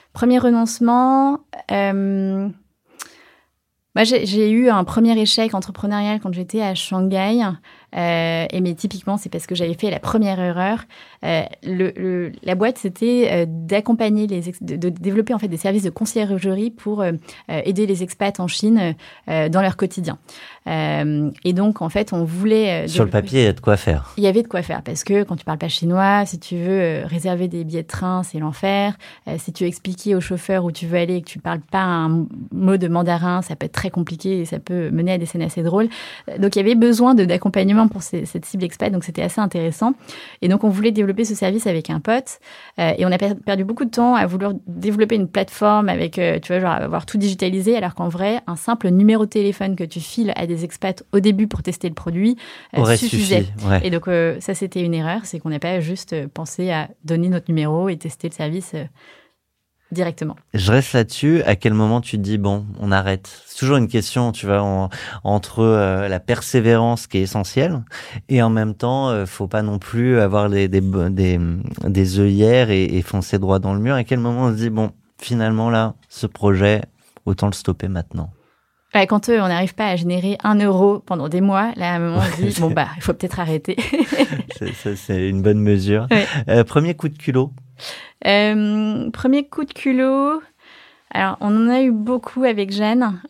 Moi, j'ai eu un premier échec entrepreneurial quand j'étais à Shanghai. Mais typiquement, c'est parce que j'avais fait la première erreur. La boîte, c'était d'accompagner de développer en fait des services de conciergerie pour aider les expats en Chine dans leur quotidien. Et donc, en fait, on voulait... Sur le papier, il y a de quoi faire. Il y avait de quoi faire parce que quand tu parles pas chinois, si tu veux réserver des billets de train, c'est l'enfer. Si tu veux expliquer au chauffeur où tu veux aller et que tu parles pas un mot de mandarin, ça peut être très compliqué et ça peut mener à des scènes assez drôles. Donc, il y avait besoin d'accompagnement pour cette cible expat, donc c'était assez intéressant. Et donc, on voulait développer ce service avec un pote et on a perdu beaucoup de temps à vouloir développer une plateforme avec, tu vois, genre avoir tout digitalisé, alors qu'en vrai, un simple numéro de téléphone que tu files à des expats au début pour tester le produit suffisait. Ouais. Et donc, ça, c'était une erreur, c'est qu'on n'a pas juste pensé à donner notre numéro et tester le service directement. Je reste là-dessus. À quel moment tu te dis, bon, on arrête? C'est toujours une question, tu vois, entre la persévérance qui est essentielle et en même temps, faut pas non plus avoir des œillères et foncer droit dans le mur. À quel moment on se dit, bon, finalement là, ce projet, autant le stopper maintenant? Quand on n'arrive pas à générer 1 euro pendant des mois, là, à un moment, on se dit, bon, il faut peut-être arrêter. c'est une bonne mesure. Ouais. Premier coup de culot? Premier coup de culot, alors on en a eu beaucoup avec Jeanne,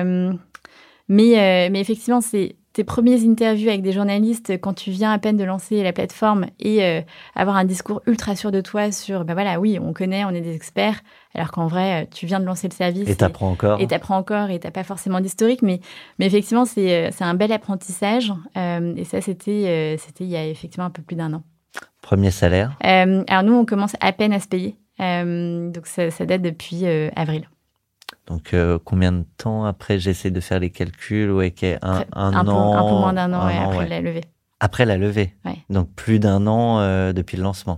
mais effectivement c'est tes premiers interviews avec des journalistes quand tu viens à peine de lancer la plateforme et avoir un discours ultra sûr de toi sur voilà, oui, on connaît, on est des experts, alors qu'en vrai tu viens de lancer le service et t'apprends encore et t'as pas forcément d'historique, mais effectivement c'est un bel apprentissage et ça c'était il y a effectivement un peu plus d'1 an. Premier salaire? Alors nous, on commence à peine à se payer. Donc ça date depuis avril. Donc combien de temps après, j'essaie de faire les calculs, un an, un peu moins d'1 an après la levée. Après la levée. Ouais. Donc plus d'1 an depuis le lancement.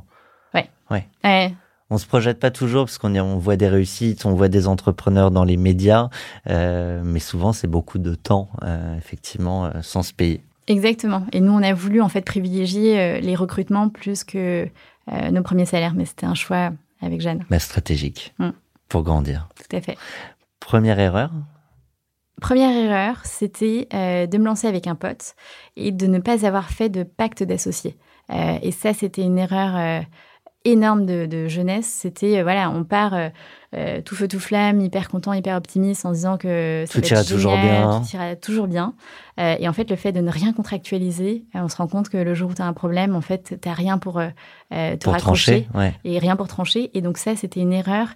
Ouais. On se projette pas toujours parce on voit des réussites, on voit des entrepreneurs dans les médias, mais souvent c'est beaucoup de temps effectivement sans se payer. Exactement. Et nous, on a voulu en fait privilégier les recrutements plus que nos premiers salaires, mais c'était un choix avec Jeanne. Stratégique pour grandir. Tout à fait. Première erreur? Première erreur, c'était de me lancer avec un pote et de ne pas avoir fait de pacte d'associés. Et ça, c'était une erreur énorme de jeunesse. C'était, on part tout feu, tout flamme, hyper content, hyper optimiste en se disant que ça tout ira toujours bien. Tout ira toujours bien. Et en fait, le fait de ne rien contractualiser, on se rend compte que le jour où tu as un problème, en fait, tu n'as rien pour te raccrocher et rien pour trancher. Et donc ça, c'était une erreur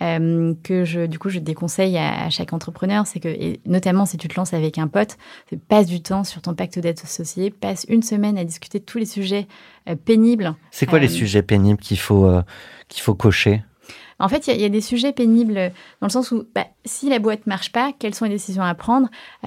que je déconseille à chaque entrepreneur. C'est que, et notamment si tu te lances avec un pote, passe du temps sur ton pacte d'associés, passe 1 semaine à discuter de tous les sujets pénibles. C'est quoi les sujets pénibles qu'il faut cocher? En fait, il y a des sujets pénibles dans le sens où si la boîte ne marche pas, quelles sont les décisions à prendre?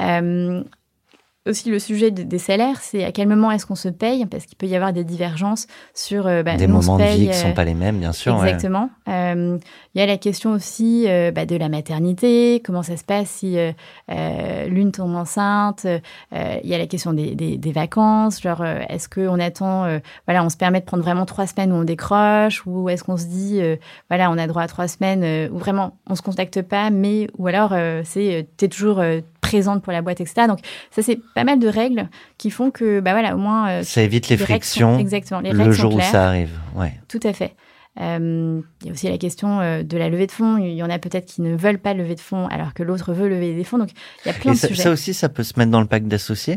Aussi, le sujet des salaires, c'est à quel moment est-ce qu'on se paye? Parce qu'il peut y avoir des divergences sur... des moments de vie qui ne sont pas les mêmes, bien sûr. Exactement. Il y a la question aussi de la maternité, comment ça se passe si l'une tombe enceinte. Il y a la question des vacances, genre est-ce qu'on attend... on se permet de prendre vraiment 3 semaines où on décroche, ou est-ce qu'on se dit, on a droit à 3 semaines où vraiment on ne se contacte pas, mais ou alors t'es toujours... présente pour la boîte, etc. Donc ça, c'est pas mal de règles qui font que, au moins... ça évite les frictions exactement, les le jour où ça arrive. Ouais. Tout à fait. Il y a aussi la question de la levée de fonds. Il y en a peut-être qui ne veulent pas lever de fonds alors que l'autre veut lever des fonds. Donc, il y a plein de sujets. Ça aussi, ça peut se mettre dans le pacte d'associés?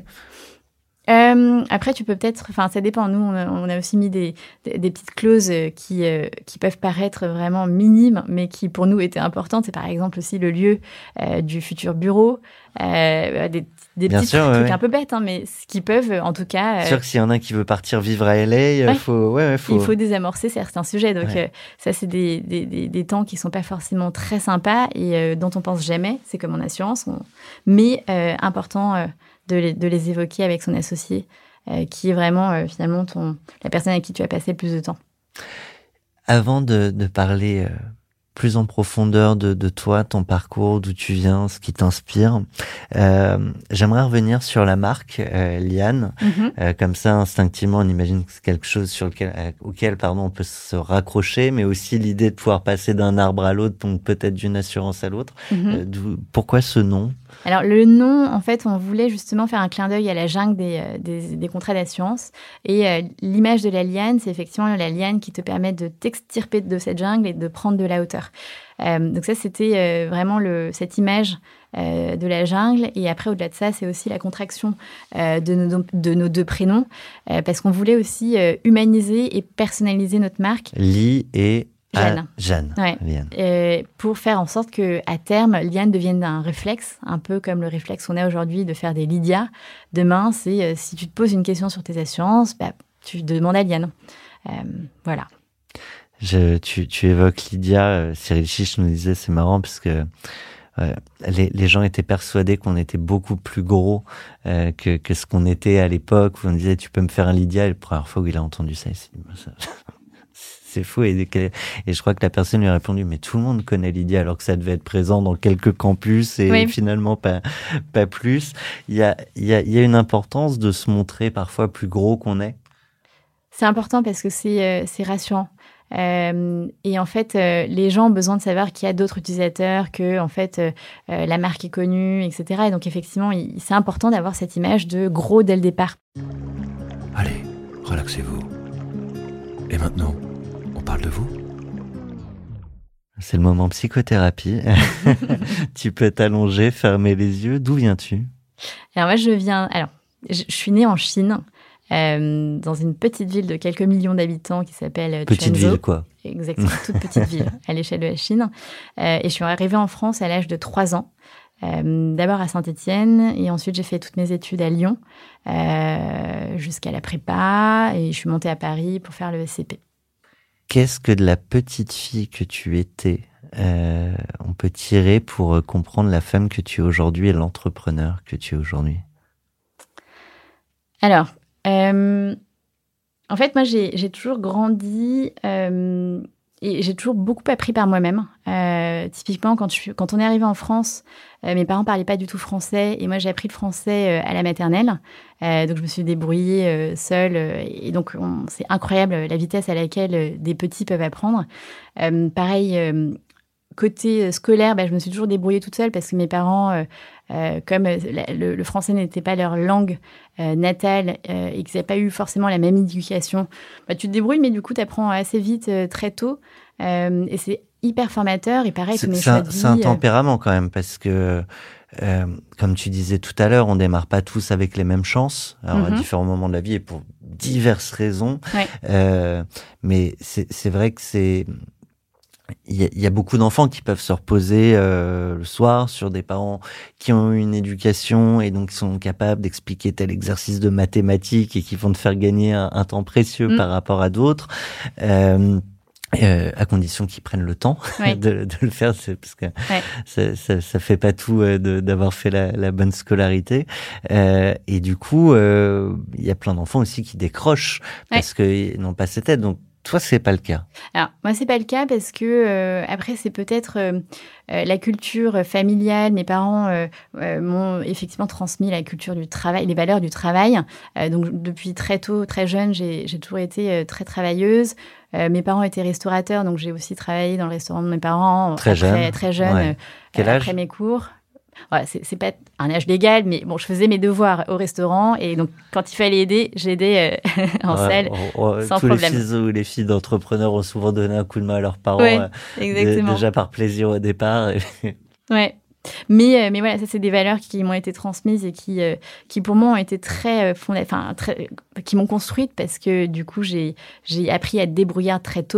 Après, tu peux peut-être... Enfin, ça dépend. Nous, on a aussi mis des petites clauses qui peuvent paraître vraiment minimes, mais qui, pour nous, étaient importantes. C'est par exemple aussi le lieu du futur bureau. des Bien petits sûr, trucs ouais. un peu bêtes, hein, mais qui peuvent, en tout cas... C'est sûr que s'il y en a qui veut partir vivre à LA, Ouais. il faut désamorcer certains sujets. Donc, Ouais. ça, c'est des temps qui sont pas forcément très sympas et dont on pense jamais. C'est comme en assurance. Mais important de les évoquer avec son associé, qui est vraiment, finalement, la personne avec qui tu vas passer le plus de temps. Avant de parler plus en profondeur de toi, ton parcours, d'où tu viens, ce qui t'inspire, j'aimerais revenir sur la marque Liane. Comme ça, instinctivement, on imagine que c'est quelque chose auquel on peut se raccrocher, mais aussi l'idée de pouvoir passer d'un arbre à l'autre, donc peut-être d'une assurance à l'autre. Pourquoi ce nom ? Alors, le nom, en fait, on voulait justement faire un clin d'œil à la jungle des contrats d'assurance. Et l'image de la liane, c'est effectivement la liane qui te permet de t'extirper de cette jungle et de prendre de la hauteur. Donc ça, c'était vraiment cette image de la jungle. Et après, au-delà de ça, c'est aussi la contraction de nos deux prénoms, parce qu'on voulait aussi humaniser et personnaliser notre marque. Li et Jeanne. Ouais. Liane. Pour faire en sorte qu'à terme, Liane devienne un réflexe, un peu comme le réflexe qu'on a aujourd'hui de faire des Lydia. Demain, c'est si tu te poses une question sur tes assurances, tu demandes à Liane. Voilà. Tu évoques Lydia, Cyril Chiche nous disait, c'est marrant parce que les gens étaient persuadés qu'on était beaucoup plus gros que ce qu'on était à l'époque, où on disait tu peux me faire un Lydia, et la première fois où il a entendu ça, il s'est dit c'est fou, et je crois que la personne lui a répondu mais tout le monde connaît Lydia, alors que ça devait être présent dans quelques campus et oui. Finalement pas plus. Il y a une importance de se montrer parfois plus gros qu'on est. C'est important parce que c'est rassurant. Et en fait, les gens ont besoin de savoir qu'il y a d'autres utilisateurs, que en fait la marque est connue, etc. Et donc effectivement, c'est important d'avoir cette image de gros dès le départ. Allez, relaxez-vous. Et maintenant, on parle de vous ? C'est le moment psychothérapie. Tu peux t'allonger, fermer les yeux. D'où viens-tu ? Alors moi, je suis née en Chine. Dans une petite ville de quelques millions d'habitants qui s'appelle Petite Quanzhou. ville, quoi. Exactement, toute petite ville à l'échelle de la Chine. Et je suis arrivée en France à l'âge de 3 ans. D'abord à Saint-Étienne et ensuite j'ai fait toutes mes études à Lyon jusqu'à la prépa et je suis montée à Paris pour faire le SCP. Qu'est-ce que de la petite fille que tu étais on peut tirer pour comprendre la femme que tu es aujourd'hui et l'entrepreneur que tu es aujourd'hui ? Alors, en fait, moi, j'ai toujours grandi et j'ai toujours beaucoup appris par moi-même. Typiquement, quand on est arrivé en France, mes parents parlaient pas du tout français et moi, j'ai appris le français à la maternelle. Donc, je me suis débrouillée seule. Et donc, c'est incroyable la vitesse à laquelle des petits peuvent apprendre. Pareil, côté scolaire, je me suis toujours débrouillée toute seule parce que mes parents... comme le français n'était pas leur langue natale et qu'ils n'avaient pas eu forcément la même éducation, tu te débrouilles, mais du coup, tu apprends assez vite, très tôt. Et c'est hyper formateur. Et pareil, tous mes choix de vie... C'est un tempérament quand même, parce que, comme tu disais tout à l'heure, on démarre pas tous avec les mêmes chances, à différents moments de la vie et pour diverses raisons. Ouais. Mais c'est vrai que il y a beaucoup d'enfants qui peuvent se reposer le soir sur des parents qui ont eu une éducation et donc sont capables d'expliquer tel exercice de mathématiques et qui vont te faire gagner un temps précieux par rapport à d'autres. À condition qu'ils prennent le temps de le faire, parce que ça fait pas tout d'avoir fait la bonne scolarité. Et du coup, il y a plein d'enfants aussi qui décrochent parce qu'ils n'ont pas cette aide. Donc, toi, c'est pas le cas. Alors, moi, c'est pas le cas parce que, après, c'est peut-être la culture familiale. Mes parents m'ont effectivement transmis la culture du travail, les valeurs du travail. Donc, depuis très tôt, très jeune, j'ai toujours été très travailleuse. Mes parents étaient restaurateurs, donc j'ai aussi travaillé dans le restaurant de mes parents. Très jeune. Quel âge ? Après mes cours. Voilà, c'est pas un âge légal, mais bon, je faisais mes devoirs au restaurant et donc quand il fallait aider, j'aidais en salle sans tous problème. Les fils ou les filles d'entrepreneurs ont souvent donné un coup de main à leurs parents, déjà par plaisir au départ. Ouais. Mais voilà, ça c'est des valeurs qui m'ont été transmises et qui pour moi ont été très qui m'ont construite parce que du coup j'ai appris à être débrouillarde très tôt.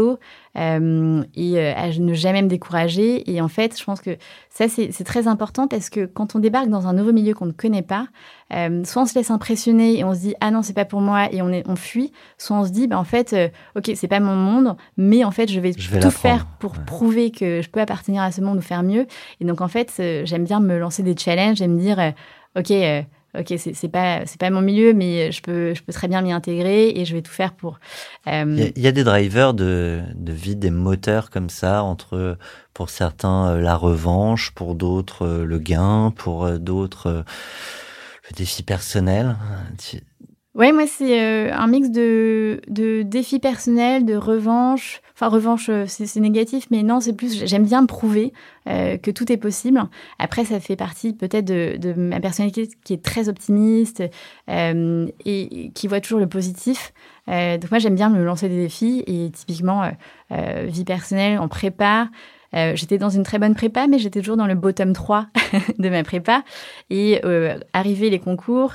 à ne jamais me décourager. Et en fait, je pense que ça, c'est très important parce que quand on débarque dans un nouveau milieu qu'on ne connaît pas, soit on se laisse impressionner et on se dit « Ah non, c'est pas pour moi » et on fuit, soit on se dit en fait, ok, c'est pas mon monde, mais en fait, je vais tout faire pour prouver que je peux appartenir à ce monde ou faire mieux. Et donc, en fait, j'aime bien me lancer des challenges et me dire ok, c'est pas mon milieu, mais je peux très bien m'y intégrer et je vais tout faire pour. Il y a des drivers de vie, des moteurs comme ça, pour certains la revanche, pour d'autres le gain, pour d'autres le défi personnel. Ouais, moi c'est un mix de défis personnels, de revanche. Enfin, revanche, c'est négatif, mais non, c'est plus, j'aime bien me prouver que tout est possible. Après, ça fait partie peut-être de ma personnalité qui est très optimiste et qui voit toujours le positif. Donc moi, j'aime bien me lancer des défis et typiquement, vie personnelle, en prépa. J'étais dans une très bonne prépa, mais j'étais toujours dans le bottom 3 de ma prépa. Et arrivé les concours,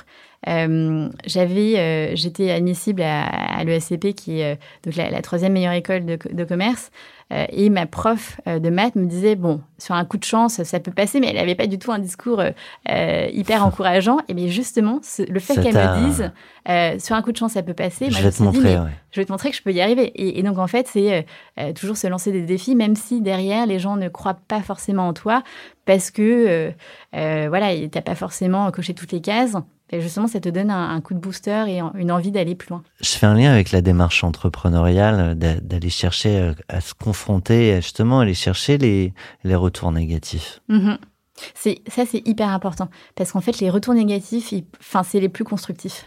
j'étais admissible à l'ESCP, qui est donc la troisième meilleure école de commerce. Et ma prof de maths me disait, bon, sur un coup de chance, ça peut passer, mais elle n'avait pas du tout un discours hyper encourageant. Et bien justement, le fait qu'elle me dise, sur un coup de chance, ça peut passer, je vais te montrer que je peux y arriver. Et donc, en fait, c'est toujours se lancer des défis, même si derrière, les gens ne croient pas forcément en toi, parce que, voilà, tu n'as pas forcément coché toutes les cases. Et justement, ça te donne un coup de booster et une envie d'aller plus loin. Je fais un lien avec la démarche entrepreneuriale, d'aller chercher à se confronter, justement, aller chercher les retours négatifs. Mm-hmm. Ça, c'est hyper important. Parce qu'en fait, les retours négatifs, c'est les plus constructifs.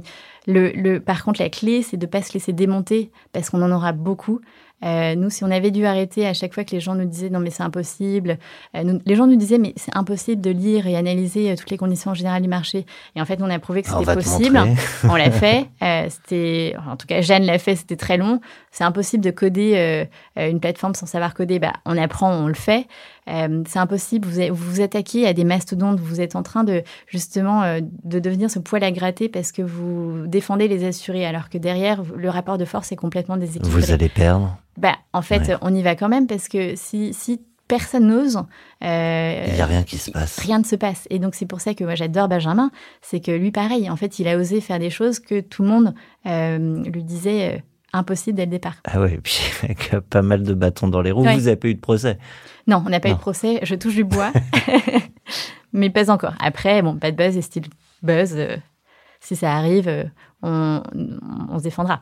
Par contre, la clé, c'est de ne pas se laisser démonter, parce qu'on en aura beaucoup. Nous, si on avait dû arrêter à chaque fois que les gens nous disaient « non, mais c'est impossible », les gens nous disaient « mais c'est impossible de lire et analyser toutes les conditions générales du marché ». Et en fait, on a prouvé que c'était possible. On l'a fait. En tout cas, Jeanne l'a fait, c'était très long. C'est impossible de coder une plateforme sans savoir coder. On apprend, on le fait. C'est impossible. Vous vous attaquez à des mastodontes. Vous êtes en train de devenir ce poil à gratter parce que vous défendez les assurés, alors que derrière, le rapport de force est complètement déséquilibré. Vous allez perdre. En fait, on y va quand même parce que si personne n'ose, il n'y a rien qui se passe. Rien ne se passe. Et donc, c'est pour ça que moi, j'adore Benjamin. C'est que lui, pareil, en fait, il a osé faire des choses que tout le monde lui disait impossible dès le départ. Ah ouais, et puis avec pas mal de bâtons dans les roues, vous n'avez pas eu de procès? Non, on n'a pas eu de procès. Je touche du bois, mais pas encore. Après, pas de buzz et style buzz. Si ça arrive, on se défendra.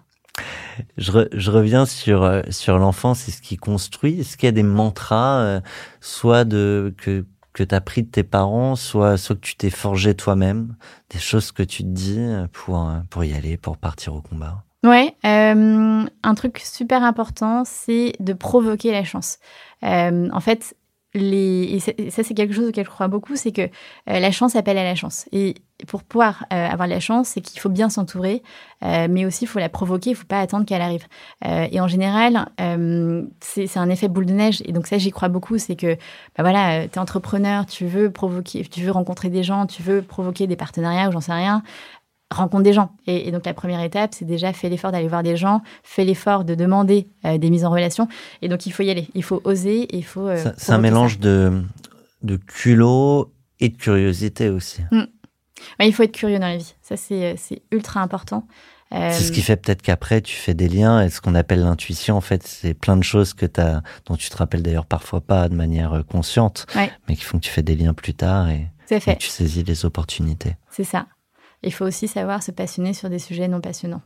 Je reviens sur l'enfance et ce qui construit. Est-ce qu'il y a des mantras, soit que tu as pris de tes parents, soit que tu t'es forgé toi-même, des choses que tu te dis pour y aller, pour partir au combat? Ouais, un truc super important, c'est de provoquer la chance. En fait, et ça, c'est quelque chose auquel je crois beaucoup, c'est que la chance appelle à la chance. Et pour pouvoir avoir la chance, c'est qu'il faut bien s'entourer, mais aussi il faut la provoquer, il ne faut pas attendre qu'elle arrive. Et en général, c'est un effet boule de neige. Et donc ça, j'y crois beaucoup, c'est que tu es entrepreneur, tu veux rencontrer des gens, tu veux provoquer des partenariats ou j'en sais rien. Rencontre des gens. Et donc, la première étape, c'est déjà fais l'effort d'aller voir des gens, fais l'effort de demander des mises en relation. Et donc, il faut y aller. Il faut oser, il faut... c'est un mélange de culot et de curiosité aussi. Il faut être curieux dans la vie. Ça, c'est ultra important. C'est ce qui fait peut-être qu'après, tu fais des liens. Et ce qu'on appelle l'intuition, en fait, c'est plein de choses dont tu te rappelles d'ailleurs parfois pas de manière consciente, mais qui font que tu fais des liens plus tard et tu saisis les opportunités. C'est ça. Il faut aussi savoir se passionner sur des sujets non passionnants.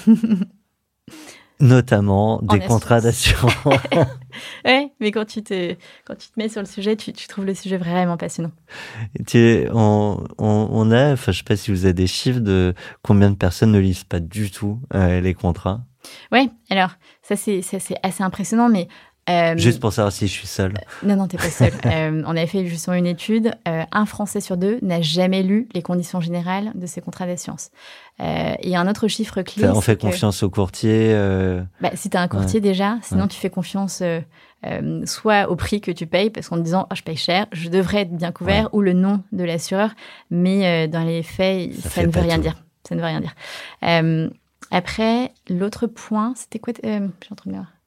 Notamment des contrats d'assurance. Ouais, mais quand tu te mets sur le sujet, tu trouves le sujet vraiment passionnant. On a, je sais pas si vous avez des chiffres de combien de personnes ne lisent pas du tout les contrats. Ouais, alors ça c'est assez impressionnant, mais juste pour savoir si je suis seule. Non, t'es pas seule. On avait fait justement une étude. Un Français sur deux n'a jamais lu les conditions générales de ses contrats d'assurance. Et un autre chiffre clé. On fait confiance au courtier. Si tu as un courtier déjà, sinon tu fais confiance soit au prix que tu payes, parce qu'en te disant je paye cher, je devrais être bien couvert, ou le nom de l'assureur. Mais dans les faits, ça ne veut rien dire. Ça ne veut rien dire. Après, l'autre point, c'était quoi? Je suis en train de me...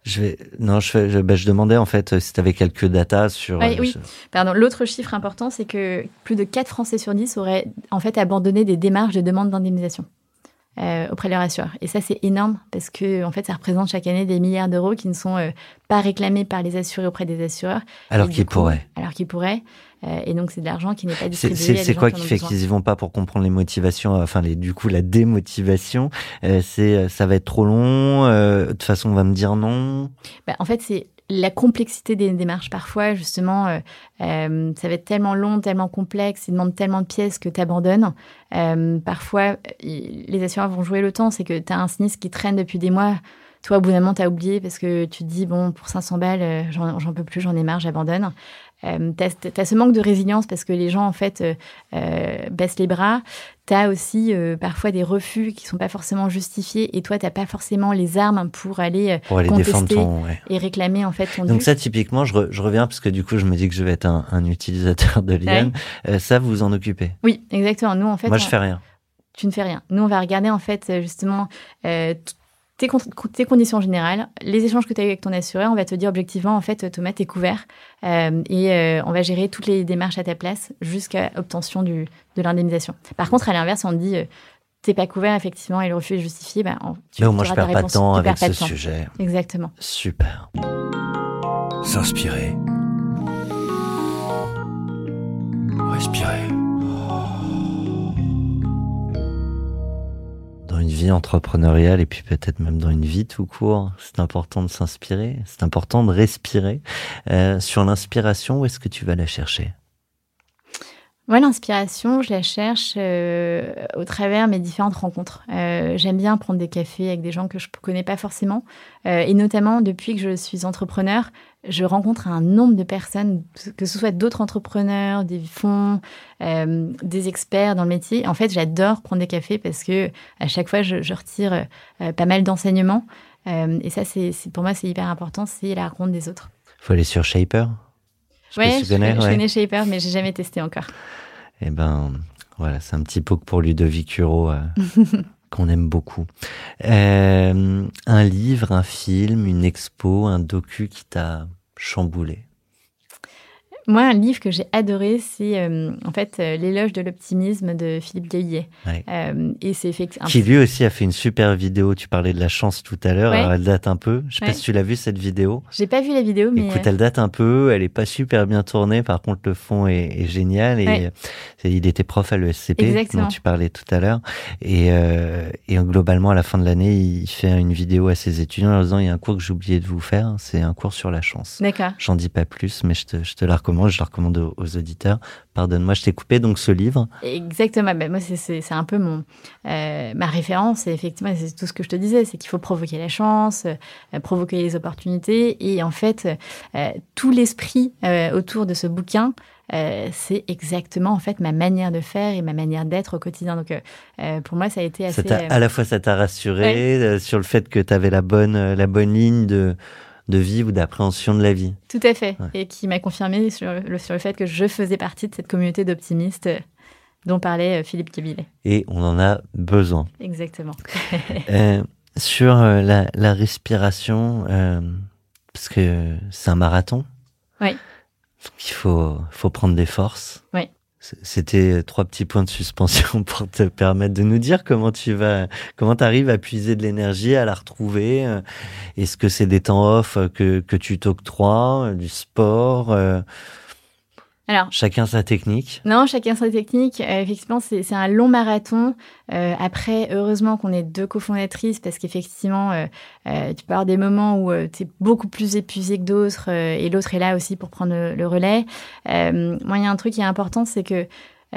Je demandais en fait si tu avais quelques datas sur. Oui. Pardon. L'autre chiffre important, c'est que plus de 4 Français sur 10 auraient en fait abandonné des démarches de demande d'indemnisation auprès de leur assureur. Et ça, c'est énorme parce que en fait, ça représente chaque année des milliards d'euros qui ne sont pas réclamés par les assurés auprès des assureurs. Alors qu'ils pourraient. Et donc, c'est de l'argent qui n'est pas distribué. C'est quoi qui fait qu'ils y vont pas pour comprendre les motivations, la démotivation? Ça va être trop long. De toute façon, on va me dire non. En fait, c'est la complexité des démarches. Parfois, justement, ça va être tellement long, tellement complexe, il demande tellement de pièces que tu abandonnes. Parfois, les assureurs vont jouer le temps. C'est que tu as un sinistre qui traîne depuis des mois. Toi, au bout d'un moment, tu as oublié parce que tu te dis, bon, pour 500 balles, j'en peux plus, j'en ai marre, j'abandonne. T'as ce manque de résilience parce que les gens, en fait, baissent les bras. T'as aussi parfois des refus qui sont pas forcément justifiés et toi, t'as pas forcément les armes pour aller contester et réclamer, en fait, ton dû. Donc ça, typiquement, je reviens parce que du coup, je me dis que je vais être un utilisateur de l'IAM. Ça, vous vous en occupez? Oui, exactement. Nous, en fait... Moi, je fais rien. Tu ne fais rien. Nous, on va regarder, en fait, justement... tes conditions générales, les échanges que tu as eu avec ton assureur, on va te dire objectivement, en fait, Thomas, t'es couvert et on va gérer toutes les démarches à ta place jusqu'à obtention de l'indemnisation. Par contre, à l'inverse, on te dit, t'es pas couvert, effectivement, et le refus est justifié, mais au moins, je perds pas de temps avec ce sujet. Exactement. Super. S'inspirer. Respirer. Dans une vie entrepreneuriale et puis peut-être même dans une vie tout court, c'est important de s'inspirer, c'est important de respirer. Sur l'inspiration, où est-ce que tu vas la chercher? Moi, l'inspiration, je la cherche au travers mes différentes rencontres. J'aime bien prendre des cafés avec des gens que je ne connais pas forcément. Et notamment, depuis que je suis entrepreneur, je rencontre un nombre de personnes, que ce soit d'autres entrepreneurs, des fonds, des experts dans le métier. En fait, j'adore prendre des cafés parce que à chaque fois, je retire pas mal d'enseignements. Et ça, pour moi, c'est hyper important, c'est la rencontre des autres. Il faut aller sur Shaper. Je connais Shaper, mais j'ai jamais testé encore. Eh ben, voilà, c'est un petit peu pour Ludovic Huro qu'on aime beaucoup. Un livre, un film, une expo, un docu qui t'a chamboulé? Moi, un livre que j'ai adoré, c'est en fait L'éloge de l'optimisme de Philippe Gaillet. Ouais. Et c'est effectivement qui lui aussi a fait une super vidéo. Tu parlais de la chance tout à l'heure. Ouais. Alors elle date un peu. Je sais pas si tu l'as vu cette vidéo. J'ai pas vu la vidéo, mais écoute, elle date un peu. Elle est pas super bien tournée. Par contre, le fond est génial. Et il était prof à l'ESCP dont tu parlais tout à l'heure. Et globalement, à la fin de l'année, il fait une vidéo à ses étudiants en leur disant, il y a un cours que j'ai oublié de vous faire. C'est un cours sur la chance. D'accord. J'en dis pas plus, mais je te la recommande. Je la recommande aux auditeurs. Pardonne-moi, je t'ai coupé. Donc, ce livre. Exactement. Ben, moi, c'est un peu ma référence. Et effectivement, c'est tout ce que je te disais. C'est qu'il faut provoquer la chance, provoquer les opportunités. Et en fait, tout l'esprit autour de ce bouquin, c'est exactement en fait ma manière de faire et ma manière d'être au quotidien. Donc, pour moi, ça a été assez... À la fois, ça t'a rassuré sur le fait que tu avais la bonne ligne de vie ou d'appréhension de la vie. Tout à fait. Ouais. Et qui m'a confirmé sur le fait que je faisais partie de cette communauté d'optimistes dont parlait Philippe Gaillet. Et on en a besoin. Exactement. Sur la respiration, parce que c'est un marathon. Oui. Donc il faut prendre des forces. Oui. C'était 3 petits points de suspension pour te permettre de nous dire comment t'arrives à puiser de l'énergie, à la retrouver. Est-ce que c'est des temps off que tu t'octroies, du sport? Alors, chacun sa technique. Non, chacun sa technique. Effectivement, c'est un long marathon. Après, heureusement qu'on est 2 cofondatrices parce qu'effectivement, tu peux avoir des moments où tu es beaucoup plus épuisé que d'autres et l'autre est là aussi pour prendre le relais. Moi, il y a un truc qui est important, c'est que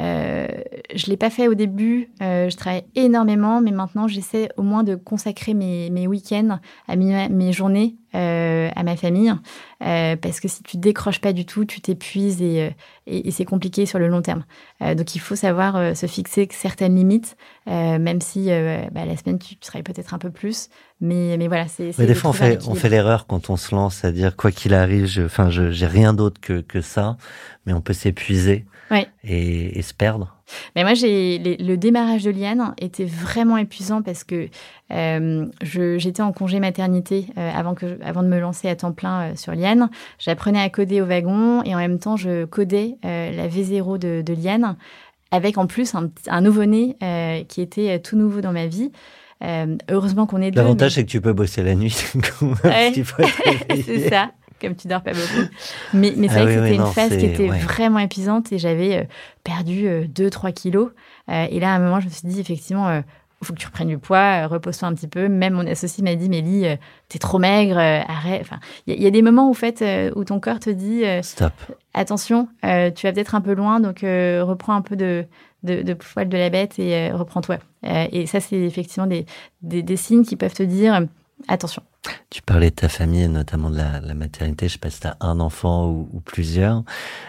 je l'ai pas fait au début. Je travaille énormément, mais maintenant, j'essaie au moins de consacrer mes week-ends à mes journées à ma famille. Parce que si tu décroches pas du tout, tu t'épuises et c'est compliqué sur le long terme. Donc, il faut savoir se fixer certaines limites, même si la semaine, tu travailles peut-être un peu plus. Mais voilà, c'est des fois, on fait l'erreur quand on se lance, c'est-à-dire, quoi qu'il arrive, j'ai rien d'autre que ça, mais on peut s'épuiser. Ouais. Et se perdre. Mais moi, le démarrage de Liane était vraiment épuisant parce que j'étais en congé maternité avant de me lancer à temps plein sur Liane. J'apprenais à coder au wagon et en même temps, je codais la V0 de Liane avec en plus un nouveau-né qui était tout nouveau dans ma vie. Heureusement qu'on est deux. L'avantage, c'est que tu peux bosser la nuit. Ouais. C'est ça. Comme tu dors pas beaucoup. Mais c'est vrai que c'était une phase qui était vraiment épuisante et j'avais perdu 2-3 kilos. Et là, à un moment, je me suis dit, effectivement, il faut que tu reprennes du poids, repose-toi un petit peu. Même mon associé m'a dit, Mélie, t'es trop maigre, arrête. Enfin, il y a des moments où ton corps te dit, stop. Attention, tu vas peut-être un peu loin, donc reprends un peu de poil de la bête et reprends-toi. Et ça, c'est effectivement des signes qui peuvent te dire, attention. Tu parlais de ta famille, notamment de la maternité. Je sais pas si tu as un enfant ou plusieurs.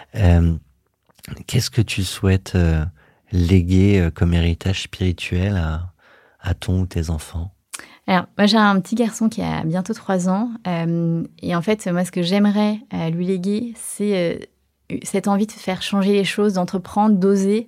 Qu'est-ce que tu souhaites léguer comme héritage spirituel à ton ou tes enfants? Alors, moi, j'ai un petit garçon qui a bientôt 3 ans. Et en fait, moi, ce que j'aimerais lui léguer, c'est cette envie de faire changer les choses, d'entreprendre, d'oser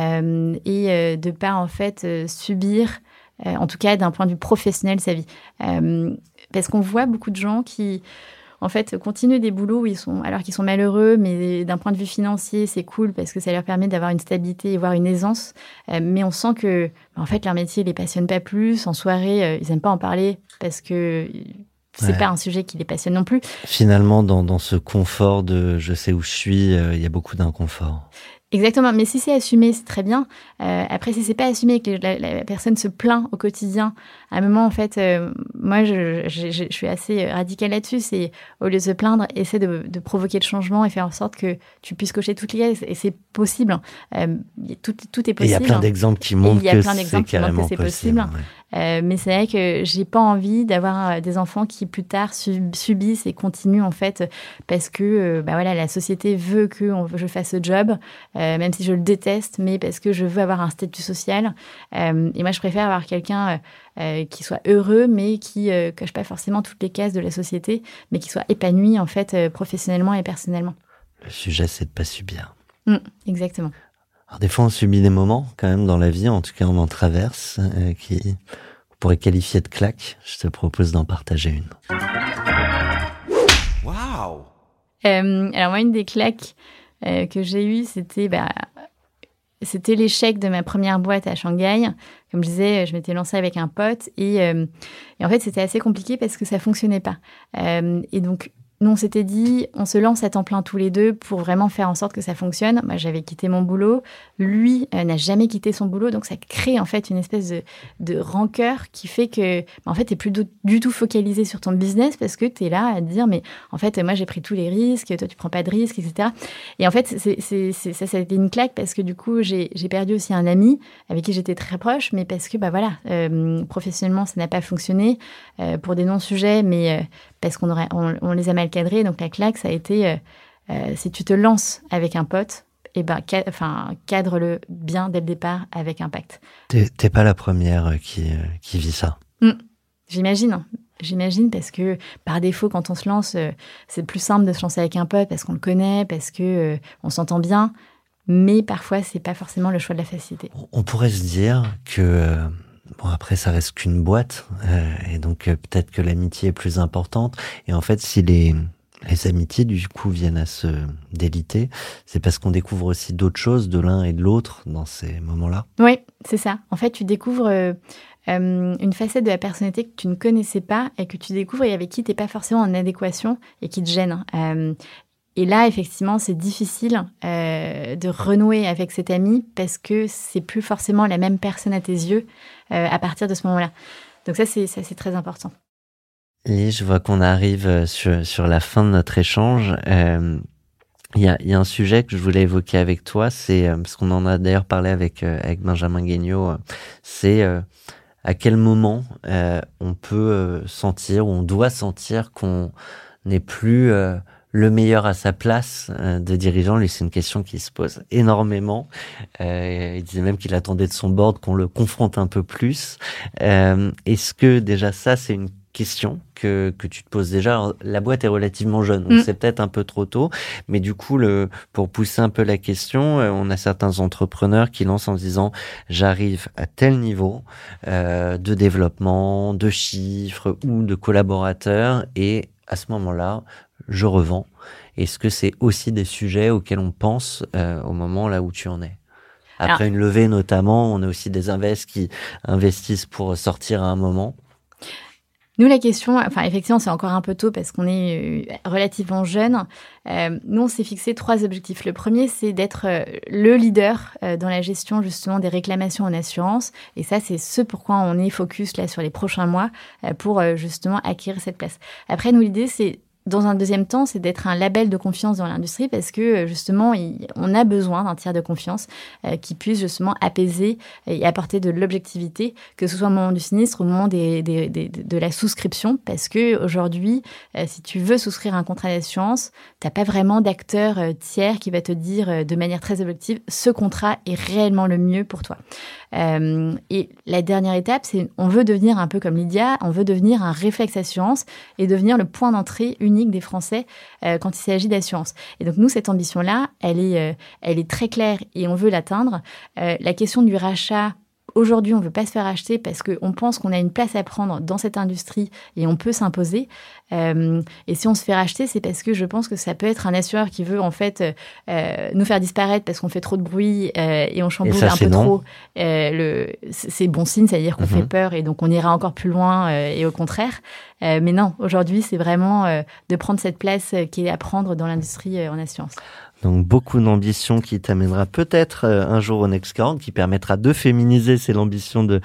et de pas, en fait, subir, en tout cas d'un point de vue professionnel, sa vie. Parce qu'on voit beaucoup de gens qui, en fait, continuent des boulots alors qu'ils sont malheureux, mais d'un point de vue financier, c'est cool parce que ça leur permet d'avoir une stabilité et voire une aisance. Mais on sent que, en fait, leur métier les passionne pas plus. En soirée, ils aiment pas en parler parce que c'est pas un sujet qui les passionne non plus. Finalement, dans ce confort de je sais où je suis, il y a beaucoup d'inconfort. Exactement, mais si c'est assumé, c'est très bien. Après, si c'est pas assumé, que la personne se plaint au quotidien, à un moment, en fait, moi, je suis assez radicale là-dessus. C'est, au lieu de se plaindre, essaie de provoquer le changement et faire en sorte que tu puisses cocher toutes les cases. Et c'est possible. Tout est possible. Il y a plein d'exemples qui montrent que c'est carrément possible. Mais c'est vrai que j'ai pas envie d'avoir des enfants qui plus tard subissent et continuent en fait parce que la société veut que je fasse ce job, même si je le déteste, mais parce que je veux avoir un statut social. Et moi, je préfère avoir quelqu'un qui soit heureux, mais qui coche pas forcément toutes les cases de la société, mais qui soit épanoui en fait professionnellement et personnellement. Le sujet, c'est de pas subir. Exactement. Alors des fois, on subit des moments quand même dans la vie, en tout cas on en traverse, qui on pourrait qualifier de claque. Je te propose d'en partager une. Waouh! Alors moi, une des claques que j'ai eues, c'était l'échec de ma première boîte à Shanghai. Comme je disais, je m'étais lancée avec un pote et en fait, c'était assez compliqué parce que ça fonctionnait pas. Et donc, nous, on s'était dit, on se lance à temps plein tous les deux pour vraiment faire en sorte que ça fonctionne. Moi, j'avais quitté mon boulot. Lui n'a jamais quitté son boulot. Donc, ça crée en fait une espèce de rancœur qui fait que, en fait, tu n'es plus du tout focalisé sur ton business parce que tu es là à te dire, mais en fait, moi, j'ai pris tous les risques, toi, tu prends pas de risques, etc. Et en fait, ça a été une claque parce que du coup, j'ai perdu aussi un ami avec qui j'étais très proche, mais parce que, professionnellement, ça n'a pas fonctionné pour des non-sujets, mais parce qu'on les a mal cadrés. Donc, la claque, ça a été, si tu te lances avec un pote, cadre-le bien dès le départ avec impact. T'es pas la première qui vit ça. J'imagine parce que par défaut, quand on se lance, c'est plus simple de se lancer avec un pote parce qu'on le connaît, parce que on s'entend bien. Mais parfois, c'est pas forcément le choix de la facilité. On pourrait se dire que après, ça reste qu'une boîte, et donc peut-être que l'amitié est plus importante. Et en fait, si les amitiés, du coup, viennent à se déliter, c'est parce qu'on découvre aussi d'autres choses de l'un et de l'autre dans ces moments-là. Oui, c'est ça. En fait, tu découvres une facette de la personnalité que tu ne connaissais pas et que tu découvres et avec qui tu n'es pas forcément en adéquation et qui te gêne. Et là, effectivement, c'est difficile de renouer avec cet ami parce que c'est plus forcément la même personne à tes yeux à partir de ce moment-là. Donc ça, c'est très important. Et je vois qu'on arrive sur la fin de notre échange. Il y a un sujet que je voulais évoquer avec toi, c'est parce qu'on en a d'ailleurs parlé avec Benjamin Guignot, c'est à quel moment on peut sentir ou on doit sentir qu'on n'est plus le meilleur à sa place de dirigeant. Lui, c'est une question qui se pose énormément. Il disait même qu'il attendait de son board qu'on le confronte un peu plus. Est-ce que déjà ça, c'est une question que tu te poses déjà. Alors, la boîte est relativement jeune, donc c'est peut-être un peu trop tôt, mais du coup, pour pousser un peu la question, on a certains entrepreneurs qui lancent en se disant j'arrive à tel niveau de développement, de chiffres ou de collaborateurs, et à ce moment-là, je revends. Est-ce que c'est aussi des sujets auxquels on pense au moment là où tu en es? Après une levée notamment, on a aussi des invests qui investissent pour sortir à un moment. Nous, la question, enfin, effectivement, c'est encore un peu tôt parce qu'on est relativement jeune. Nous, on s'est fixé 3 objectifs. Le premier, c'est d'être le leader dans la gestion, justement, des réclamations en assurance. Et ça, c'est ce pourquoi on est focus, là, sur les prochains mois, pour, justement, acquérir cette place. Après, nous, l'idée, c'est, dans un deuxième temps, c'est d'être un label de confiance dans l'industrie parce que, justement, on a besoin d'un tiers de confiance qui puisse, justement, apaiser et apporter de l'objectivité, que ce soit au moment du sinistre, au moment de la souscription. Parce que aujourd'hui, si tu veux souscrire un contrat d'assurance, t'as pas vraiment d'acteur tiers qui va te dire de manière très objective, ce contrat est réellement le mieux pour toi. Et la dernière étape, c'est on veut devenir un peu comme Lydia, on veut devenir un réflexe assurance et devenir le point d'entrée unique des Français quand il s'agit d'assurance. Et donc nous, cette ambition-là, elle est très claire et on veut l'atteindre. La question du rachat, aujourd'hui, on ne veut pas se faire acheter parce qu'on pense qu'on a une place à prendre dans cette industrie et on peut s'imposer. Et si on se fait racheter, c'est parce que je pense que ça peut être un assureur qui veut en fait nous faire disparaître parce qu'on fait trop de bruit et on chamboule un peu trop. C'est bon signe, c'est-à-dire qu'on fait peur et donc on ira encore plus loin et au contraire. Mais non, aujourd'hui, c'est vraiment de prendre cette place qui est à prendre dans l'industrie en assurance. Donc beaucoup d'ambition qui t'amènera peut-être un jour au Next 40, qui permettra de féminiser, c'est l'ambition de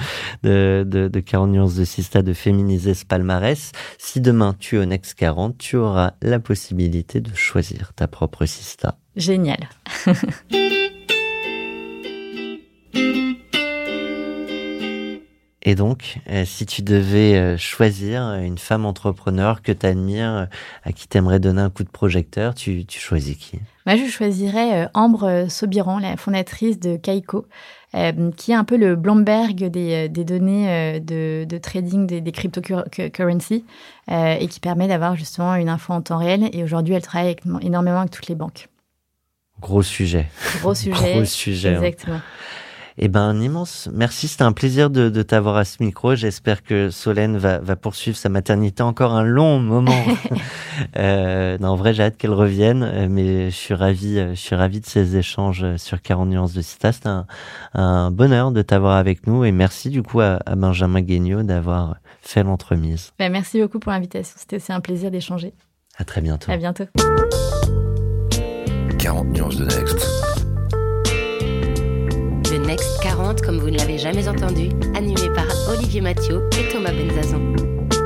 40 nuances de Sista, de féminiser ce palmarès. Si demain tu es au Next 40, tu auras la possibilité de choisir ta propre Sista. Génial. Et donc, si tu devais choisir une femme entrepreneur que tu admires, à qui tu aimerais donner un coup de projecteur, tu choisis qui? Moi, je choisirais Ambre Sobiran, la fondatrice de Kaiko, qui est un peu le Bloomberg des données de trading des cryptocurrencies et qui permet d'avoir justement une info en temps réel. Et aujourd'hui, elle travaille énormément avec toutes les banques. Gros sujet. Gros sujet. Exactement. Eh ben, un immense merci. C'était un plaisir de t'avoir à ce micro. J'espère que Solène va poursuivre sa maternité encore un long moment. Non, en vrai, j'ai hâte qu'elle revienne, mais je suis ravi de ces échanges sur 40 nuances de Sista. C'était un bonheur de t'avoir avec nous et merci du coup à Benjamin Guignot d'avoir fait l'entremise. Merci beaucoup pour l'invitation. C'est un plaisir d'échanger. À très bientôt. À bientôt. 40 nuances de Next. Le Next 40, comme vous ne l'avez jamais entendu, animé par Olivier Mathieu et Thomas Benzazon.